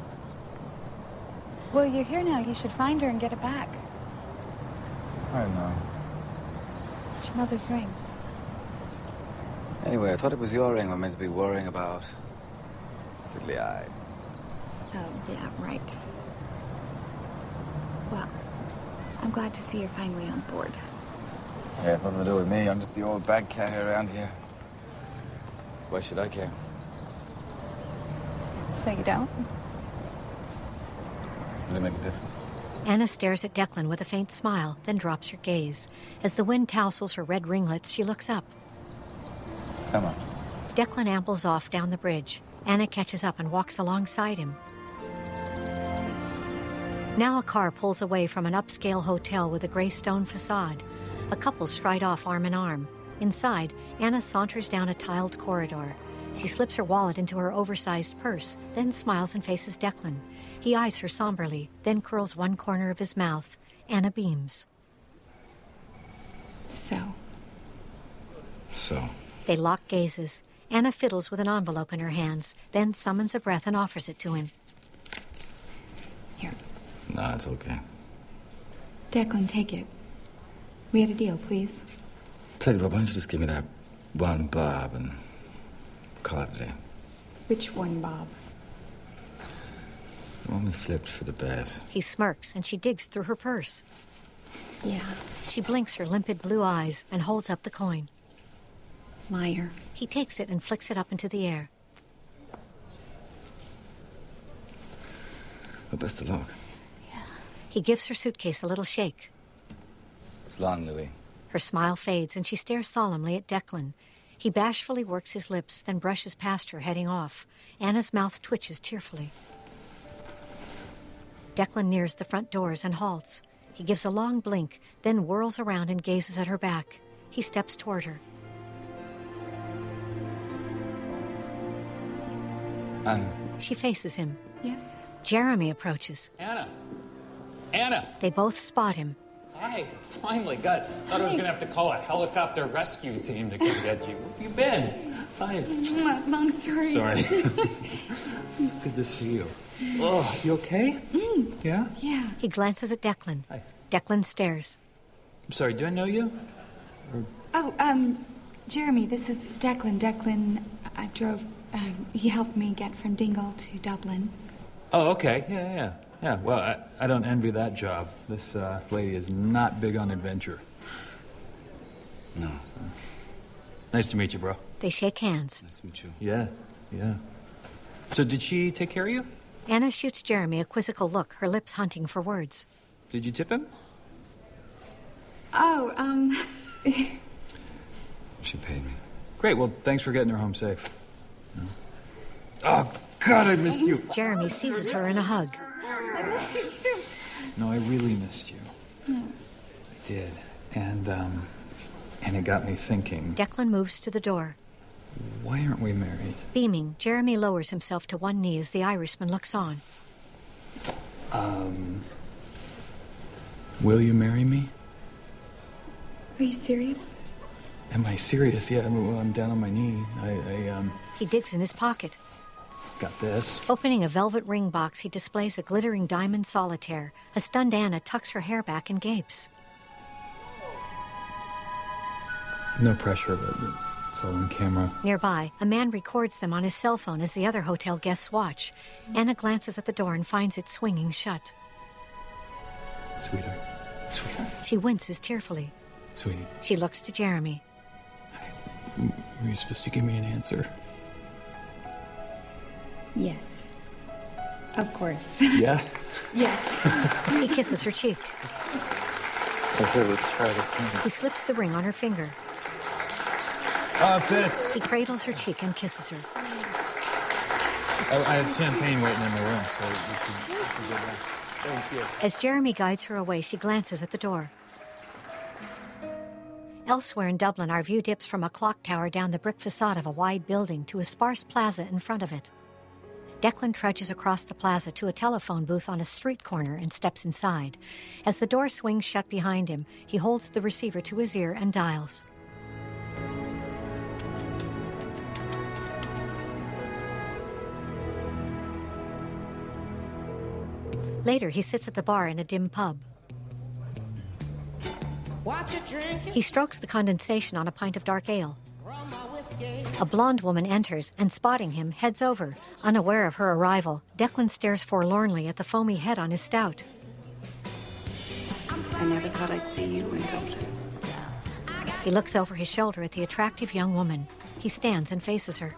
Well, you're here now. You should find her and get it back. I know. It's your mother's ring. Anyway, I thought it was your ring we're meant to be worrying about. Diddly eye. Oh, yeah, right. Well, I'm glad to see you're finally on board. Yeah, it's nothing to do with me. I'm just the old bag carrier around here. Why should I care? So you don't? Will it make a difference? Anna stares at Declan with a faint smile, then drops her gaze. As the wind tousles her red ringlets, she looks up. Come on. Declan ambles off down the bridge. Anna catches up and walks alongside him. Now a car pulls away from an upscale hotel with a gray stone facade. A couple stride off arm in arm. Inside, Anna saunters down a tiled corridor. She slips her wallet into her oversized purse, then smiles and faces Declan. He eyes her somberly, then curls one corner of his mouth. Anna beams. So? They lock gazes. Anna fiddles with an envelope in her hands, then summons a breath and offers it to him. Here. No, it's okay. Declan, take it. We had a deal, please. Tell you what, why don't you just give me that one bob and call it a day? Which one, Bob? The one we flipped for the bet. He smirks, and she digs through her purse. Yeah. She blinks her limpid blue eyes and holds up the coin. Liar. He takes it and flicks it up into the air. Well, best of luck. He gives her suitcase a little shake. It's long, Louis. Her smile fades, and she stares solemnly at Declan. He bashfully works his lips, then brushes past her, heading off. Anna's mouth twitches tearfully. Declan nears the front doors and halts. He gives a long blink, then whirls around and gazes at her back. He steps toward her. Anna. She faces him. Yes? Jeremy approaches. Anna! Anna! They both spot him. Hi, finally. God, thought I was going to have to call a helicopter rescue team to come get you. Where have you been? Hi. Long story. Sorry. Good to see you. Oh, you okay? Yeah? Yeah. He glances at Declan. Hi. Declan stares. I'm sorry, do I know you? Or... Oh, Jeremy, this is Declan. Declan, I drove, he helped me get from Dingle to Dublin. Oh, okay. Yeah, well, I don't envy that job. This lady is not big on adventure. No. Nice to meet you, bro. They shake hands. Nice to meet you. Yeah. So did she take care of you? Anna shoots Jeremy a quizzical look, her lips hunting for words. Did you tip him? Oh, She paid me. Great, well, thanks for getting her home safe. No? Oh, God, I missed you. Jeremy seizes her in a hug. I missed you too. No, I really missed you. I did. And it got me thinking. Declan moves to the door. Why aren't we married? Beaming, Jeremy lowers himself to one knee as the Irishman looks on. Will you marry me? Are you serious? Am I serious? Yeah, I'm down on my knee. He digs in his pocket. Got this. Opening a velvet ring box, he displays a glittering diamond solitaire. A stunned Anna tucks her hair back and gapes. No pressure, but it's all on camera. Nearby, a man records them on his cell phone as the other hotel guests watch. Anna glances at the door and finds it swinging shut. Sweetheart. She winces tearfully. Sweetie. She looks to Jeremy. Were you supposed to give me an answer? Yes. Of course. Yeah? Yes. He kisses her cheek. Okay, let's try this one. He slips the ring on her finger. Fitz. He cradles her cheek and kisses her. I had champagne waiting in the room, so we should get that. Thank you. As Jeremy guides her away, she glances at the door. Elsewhere in Dublin, our view dips from a clock tower down the brick facade of a wide building to a sparse plaza in front of it. Declan trudges across the plaza to a telephone booth on a street corner and steps inside. As the door swings shut behind him, he holds the receiver to his ear and dials. Later, he sits at the bar in a dim pub. He strokes the condensation on a pint of dark ale. A blonde woman enters and, spotting him, heads over. Unaware of her arrival, Declan stares forlornly at the foamy head on his stout. I never thought I'd see you in Dublin. He looks over his shoulder at the attractive young woman. He stands and faces her.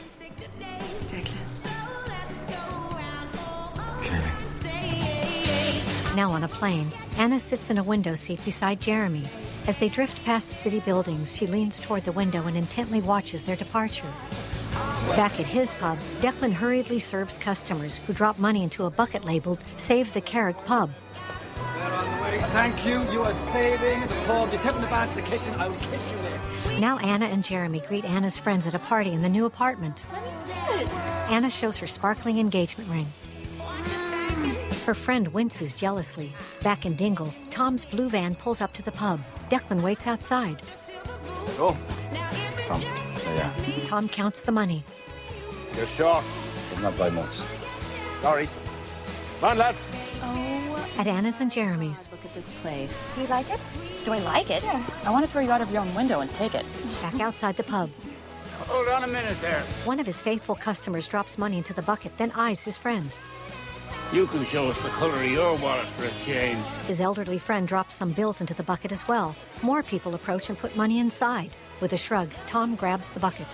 Now on a plane, Anna sits in a window seat beside Jeremy. As they drift past city buildings, she leans toward the window and intently watches their departure. Back at his pub, Declan hurriedly serves customers who drop money into a bucket labeled Save the Carrick Pub. Thank you. You are saving the pub. You're tipping the bar to the kitchen. I will kiss you there. Now Anna and Jeremy greet Anna's friends at a party in the new apartment. Anna shows her sparkling engagement ring. Her friend winces jealously. Back in Dingle, Tom's blue van pulls up to the pub. Declan waits outside. Oh. Tom, there. Tom counts the money. You're short, but not by much. Sorry. Come on, lads. At Anna's and Jeremy's. Look at this place. Do you like it? Do I like it? Yeah. I want to throw you out of your own window and take it. Back outside the pub. Hold on a minute there. One of his faithful customers drops money into the bucket, then eyes his friend. You can show us the color of your wallet for a change. His elderly friend drops some bills into the bucket as well. More people approach and put money inside. With a shrug, Tom grabs the bucket.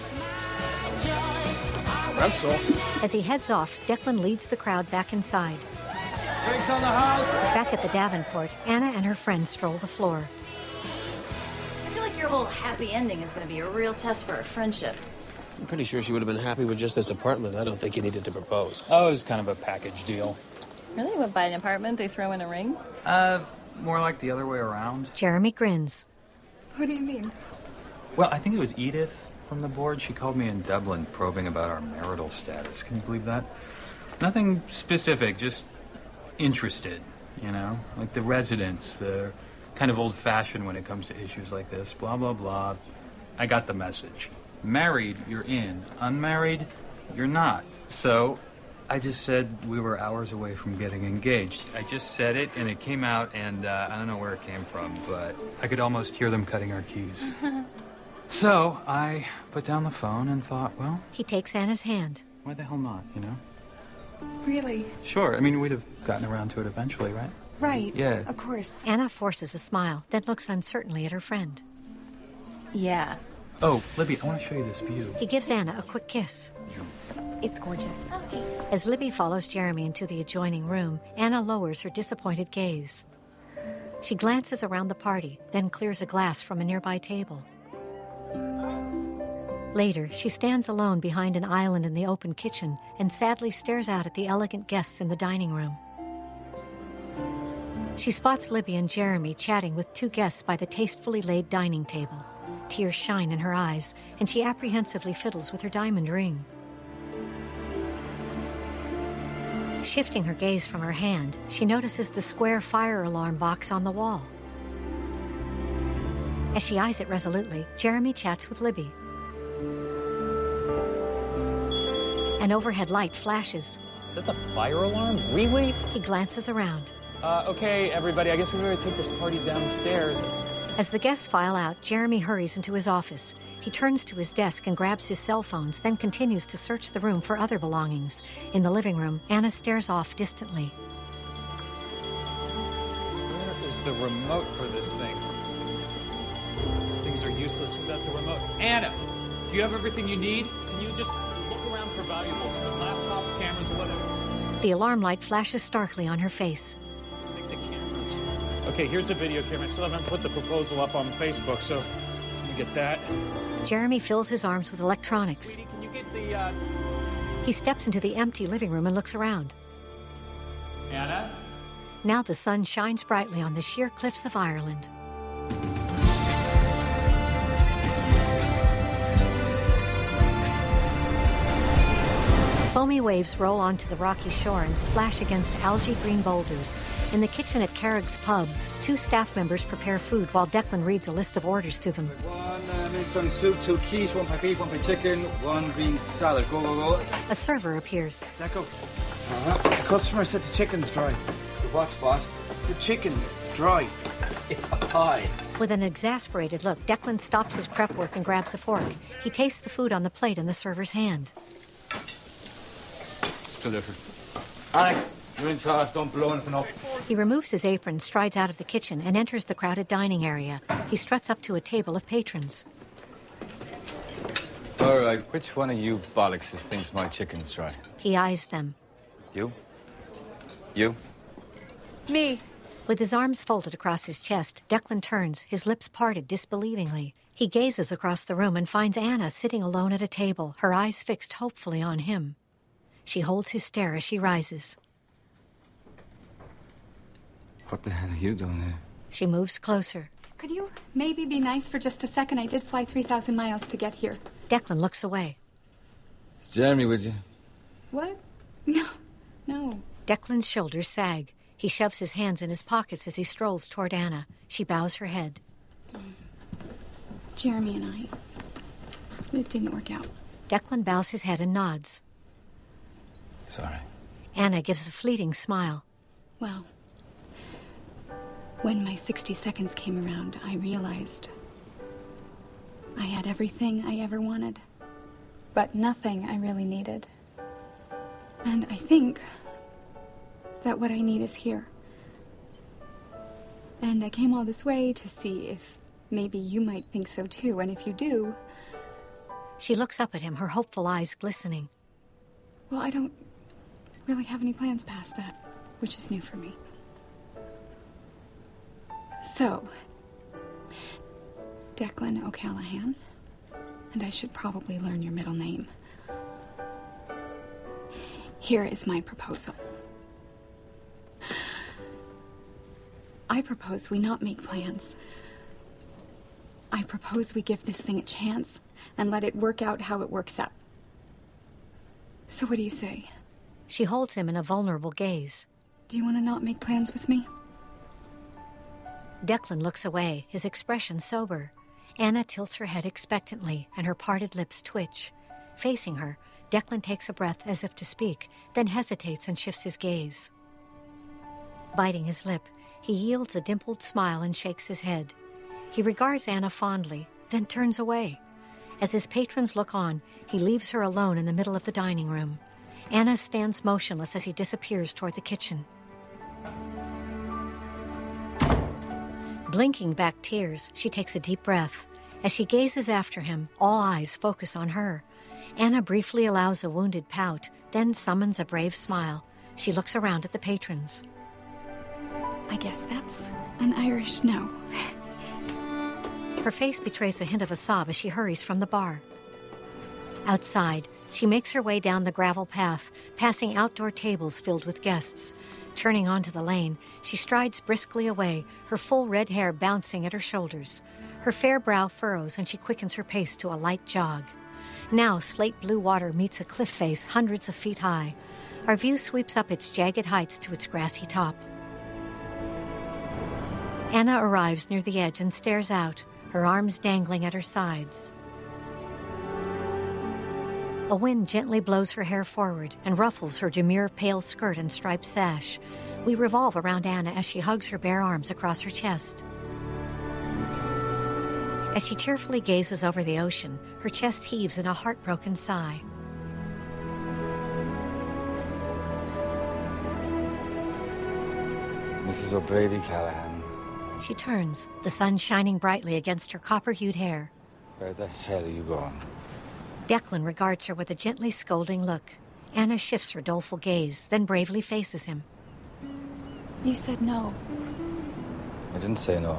That's all. As he heads off, Declan leads the crowd back inside. Drinks on the house. Back at the Davenport, Anna and her friends stroll the floor. I feel like your whole happy ending is going to be a real test for our friendship. I'm pretty sure she would have been happy with just this apartment. I don't think you needed to propose. Oh, it was kind of a package deal. Really? You would buy an apartment, they throw in a ring? More like the other way around. Jeremy grins. What do you mean? Well, I think it was Edith from the board. She called me in Dublin probing about our marital status. Can you believe that? Nothing specific, just interested, you know? Like the residents, they're kind of old-fashioned when it comes to issues like this. Blah, blah, blah. I got the message. Married, you're in. Unmarried, you're not. So I just said we were hours away from getting engaged. I just said it, and it came out, and I don't know where it came from, but I could almost hear them cutting our keys. So I put down the phone and thought, well... He takes Anna's hand. Why the hell not, you know? Really? Sure. I mean, we'd have gotten around to it eventually, right? Right. Yeah. Of course. Anna forces a smile, then looks uncertainly at her friend. Yeah. Oh, Libby, I want to show you this view. He gives Anna a quick kiss. It's gorgeous. As Libby follows Jeremy into the adjoining room, Anna lowers her disappointed gaze. She glances around the party, then clears a glass from a nearby table. Later, she stands alone behind an island in the open kitchen and sadly stares out at the elegant guests in the dining room. She spots Libby and Jeremy chatting with two guests by the tastefully laid dining table. Tears shine in her eyes, and she apprehensively fiddles with her diamond ring. Shifting her gaze from her hand, she notices the square fire alarm box on the wall. As she eyes it resolutely, Jeremy chats with Libby. An overhead light flashes. Is that the fire alarm? Really? He glances around. Okay, everybody, I guess we're going to take this party downstairs. As the guests file out, Jeremy hurries into his office. He turns to his desk and grabs his cell phones, then continues to search the room for other belongings. In the living room, Anna stares off distantly. Where is the remote for this thing? These things are useless without the remote. Anna, do you have everything you need? Can you just look around for valuables, for laptops, cameras, or whatever? The alarm light flashes starkly on her face. I think the cameras. Okay, here's a video camera. I still haven't put the proposal up on Facebook, so let me get that. Jeremy fills his arms with electronics. Sweetie, can you get the, He steps into the empty living room and looks around. Anna? Now the sun shines brightly on the sheer cliffs of Ireland. Foamy waves roll onto the rocky shore and splash against algae green boulders. In the kitchen at Carrick's pub, two staff members prepare food while Declan reads a list of orders to them. One Mediterranean soup, 2 quiche, 1 pack beef, 1 pack chicken, 1 bean salad. Go, go, go. A server appears. Deco. The customer said the chicken's dry. The what spot? The chicken, it's dry. It's a pie. With an exasperated look, Declan stops his prep work and grabs a fork. He tastes the food on the plate in the server's hand. Still different. Alex, you're in charge. Don't blow anything up. He removes his apron, strides out of the kitchen, and enters the crowded dining area. He struts up to a table of patrons. All right, which one of you bollockses thinks my chicken's dry? He eyes them. You? You? Me. With his arms folded across his chest, Declan turns, his lips parted disbelievingly. He gazes across the room and finds Anna sitting alone at a table, her eyes fixed hopefully on him. She holds his stare as she rises. What the hell are you doing here? She moves closer. Could you maybe be nice for just a second? I did fly 3,000 miles to get here. Declan looks away. It's Jeremy, would you? What? No. Declan's shoulders sag. He shoves his hands in his pockets as he strolls toward Anna. She bows her head. Jeremy and I, it didn't work out. Declan bows his head and nods. Sorry. Anna gives a fleeting smile. Well, when my 60 seconds came around, I realized I had everything I ever wanted, but nothing I really needed. And I think that what I need is here. And I came all this way to see if maybe you might think so too, and if you do... She looks up at him, her hopeful eyes glistening. Well, I don't really have any plans past that, which is new for me. So, Declan O'Callaghan, and I should probably learn your middle name. Here is my proposal. I propose we not make plans. I propose we give this thing a chance and let it work out how it works out. So what do you say? She holds him in a vulnerable gaze. Do you want to not make plans with me? Declan looks away, his expression sober. Anna tilts her head expectantly, and her parted lips twitch. Facing her, Declan takes a breath as if to speak, then hesitates and shifts his gaze. Biting his lip, he yields a dimpled smile and shakes his head. He regards Anna fondly, then turns away. As his patrons look on, he leaves her alone in the middle of the dining room. Anna stands motionless as he disappears toward the kitchen. Blinking back tears, she takes a deep breath. As she gazes after him, all eyes focus on her. Anna briefly allows a wounded pout, then summons a brave smile. She looks around at the patrons. I guess that's an Irish no. Her face betrays a hint of a sob as she hurries from the bar. Outside, she makes her way down the gravel path, passing outdoor tables filled with guests. Turning onto the lane, she strides briskly away, her full red hair bouncing at her shoulders. Her fair brow furrows, and she quickens her pace to a light jog. Now, slate blue water meets a cliff face hundreds of feet high. Our view sweeps up its jagged heights to its grassy top. Anna arrives near the edge and stares out, her arms dangling at her sides. A wind gently blows her hair forward and ruffles her demure pale skirt and striped sash. We revolve around Anna as she hugs her bare arms across her chest. As she tearfully gazes over the ocean, her chest heaves in a heartbroken sigh. Mrs. O'Brady Callahan. She turns, the sun shining brightly against her copper-hued hair. Where the hell are you going? Declan regards her with a gently scolding look. Anna shifts her doleful gaze, then bravely faces him. You said no. I didn't say no.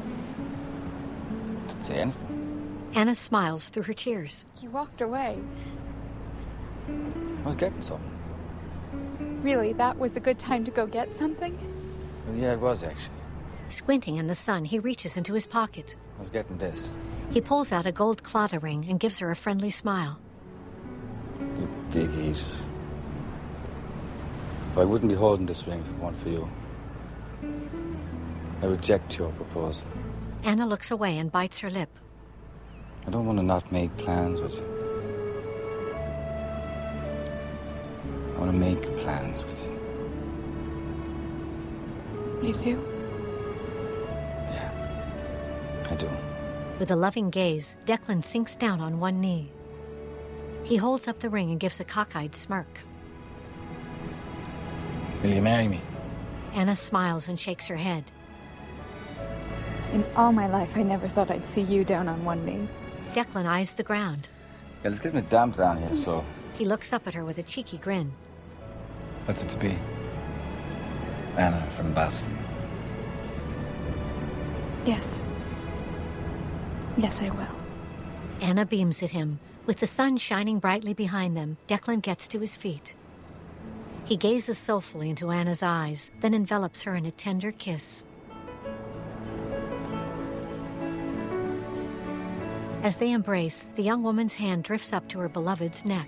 I didn't say anything. Anna smiles through her tears. You walked away. I was getting something. Really, that was a good time to go get something? Well, yeah, it was actually. Squinting in the sun, he reaches into his pocket. I was getting this. He pulls out a gold Claddagh ring and gives her a friendly smile. You big Aegis. I wouldn't be holding this ring if it weren't for you. I reject your proposal. Anna looks away and bites her lip. I don't want to not make plans with you. I want to make plans with you. You do? Yeah, I do. With a loving gaze, Declan sinks down on one knee. He holds up the ring and gives a cockeyed smirk. Will you marry me? Anna smiles and shakes her head. In all my life, I never thought I'd see you down on one knee. Declan eyes the ground. Yeah, it's getting damp down here, so... He looks up at her with a cheeky grin. What's it to be? Anna from Boston. Yes. Yes, I will. Anna beams at him. With the sun shining brightly behind them, Declan gets to his feet. He gazes soulfully into Anna's eyes, then envelops her in a tender kiss. As they embrace, the young woman's hand drifts up to her beloved's neck.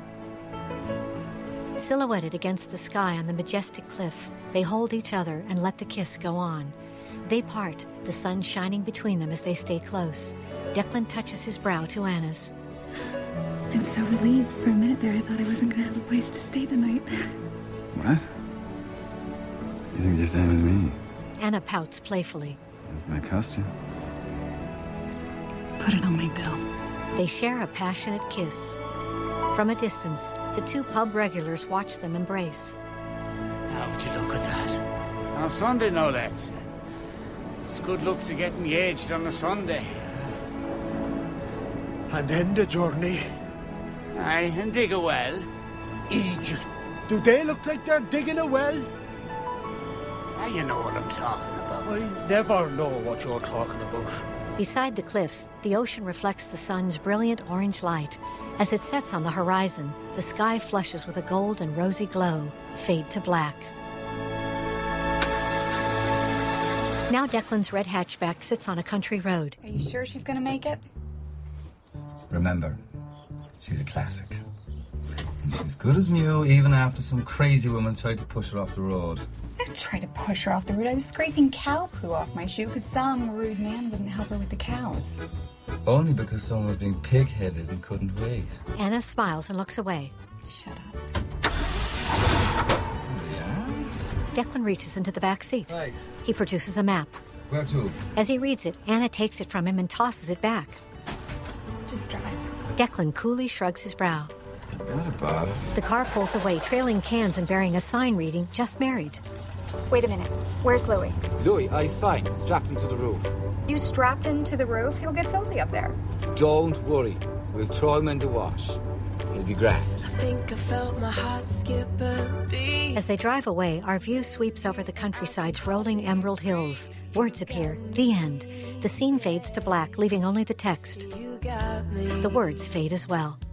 Silhouetted against the sky on the majestic cliff, they hold each other and let the kiss go on. They part, the sun shining between them as they stay close. Declan touches his brow to Anna's. I'm so relieved. For a minute there, I thought I wasn't going to have a place to stay tonight. What? You think you're staying with me? Anna pouts playfully. That's my costume. Put it on my bill. They share a passionate kiss. From a distance, the two pub regulars watch them embrace. How would you look at that? On a Sunday, no less. It's good luck to get engaged on a Sunday. And end the journey. Aye, and dig a well. Egypt. Do they look like they're digging a well? Ah, you know what I'm talking about. I never know what you're talking about. Beside the cliffs, the ocean reflects the sun's brilliant orange light. As it sets on the horizon, the sky flushes with a gold and rosy glow, fade to black. Now Declan's red hatchback sits on a country road. Are you sure she's gonna make it? Remember, she's a classic. And she's good as new, even after some crazy woman tried to push her off the road. I didn't try to push her off the road. I was scraping cow poo off my shoe because some rude man wouldn't help her with the cows. Only because someone was being pig-headed and couldn't wait. Anna smiles and looks away. Shut up. Declan reaches into the back seat. Right. He produces a map. Where to? As he reads it, Anna takes it from him and tosses it back. Just drive. Declan coolly shrugs his brow. Got it, Bob. The car pulls away, trailing cans and bearing a sign reading, "Just married." Wait a minute. Where's Louis? Louis, he's fine. Strapped him to the roof. You strapped him to the roof? He'll get filthy up there. Don't worry. We'll throw him in the wash. He'll be grand. I think I felt my heart skip a beat. As they drive away, our view sweeps over the countryside's rolling emerald hills. Words appear. The end. The scene fades to black, leaving only the text. You got me. The words fade as well.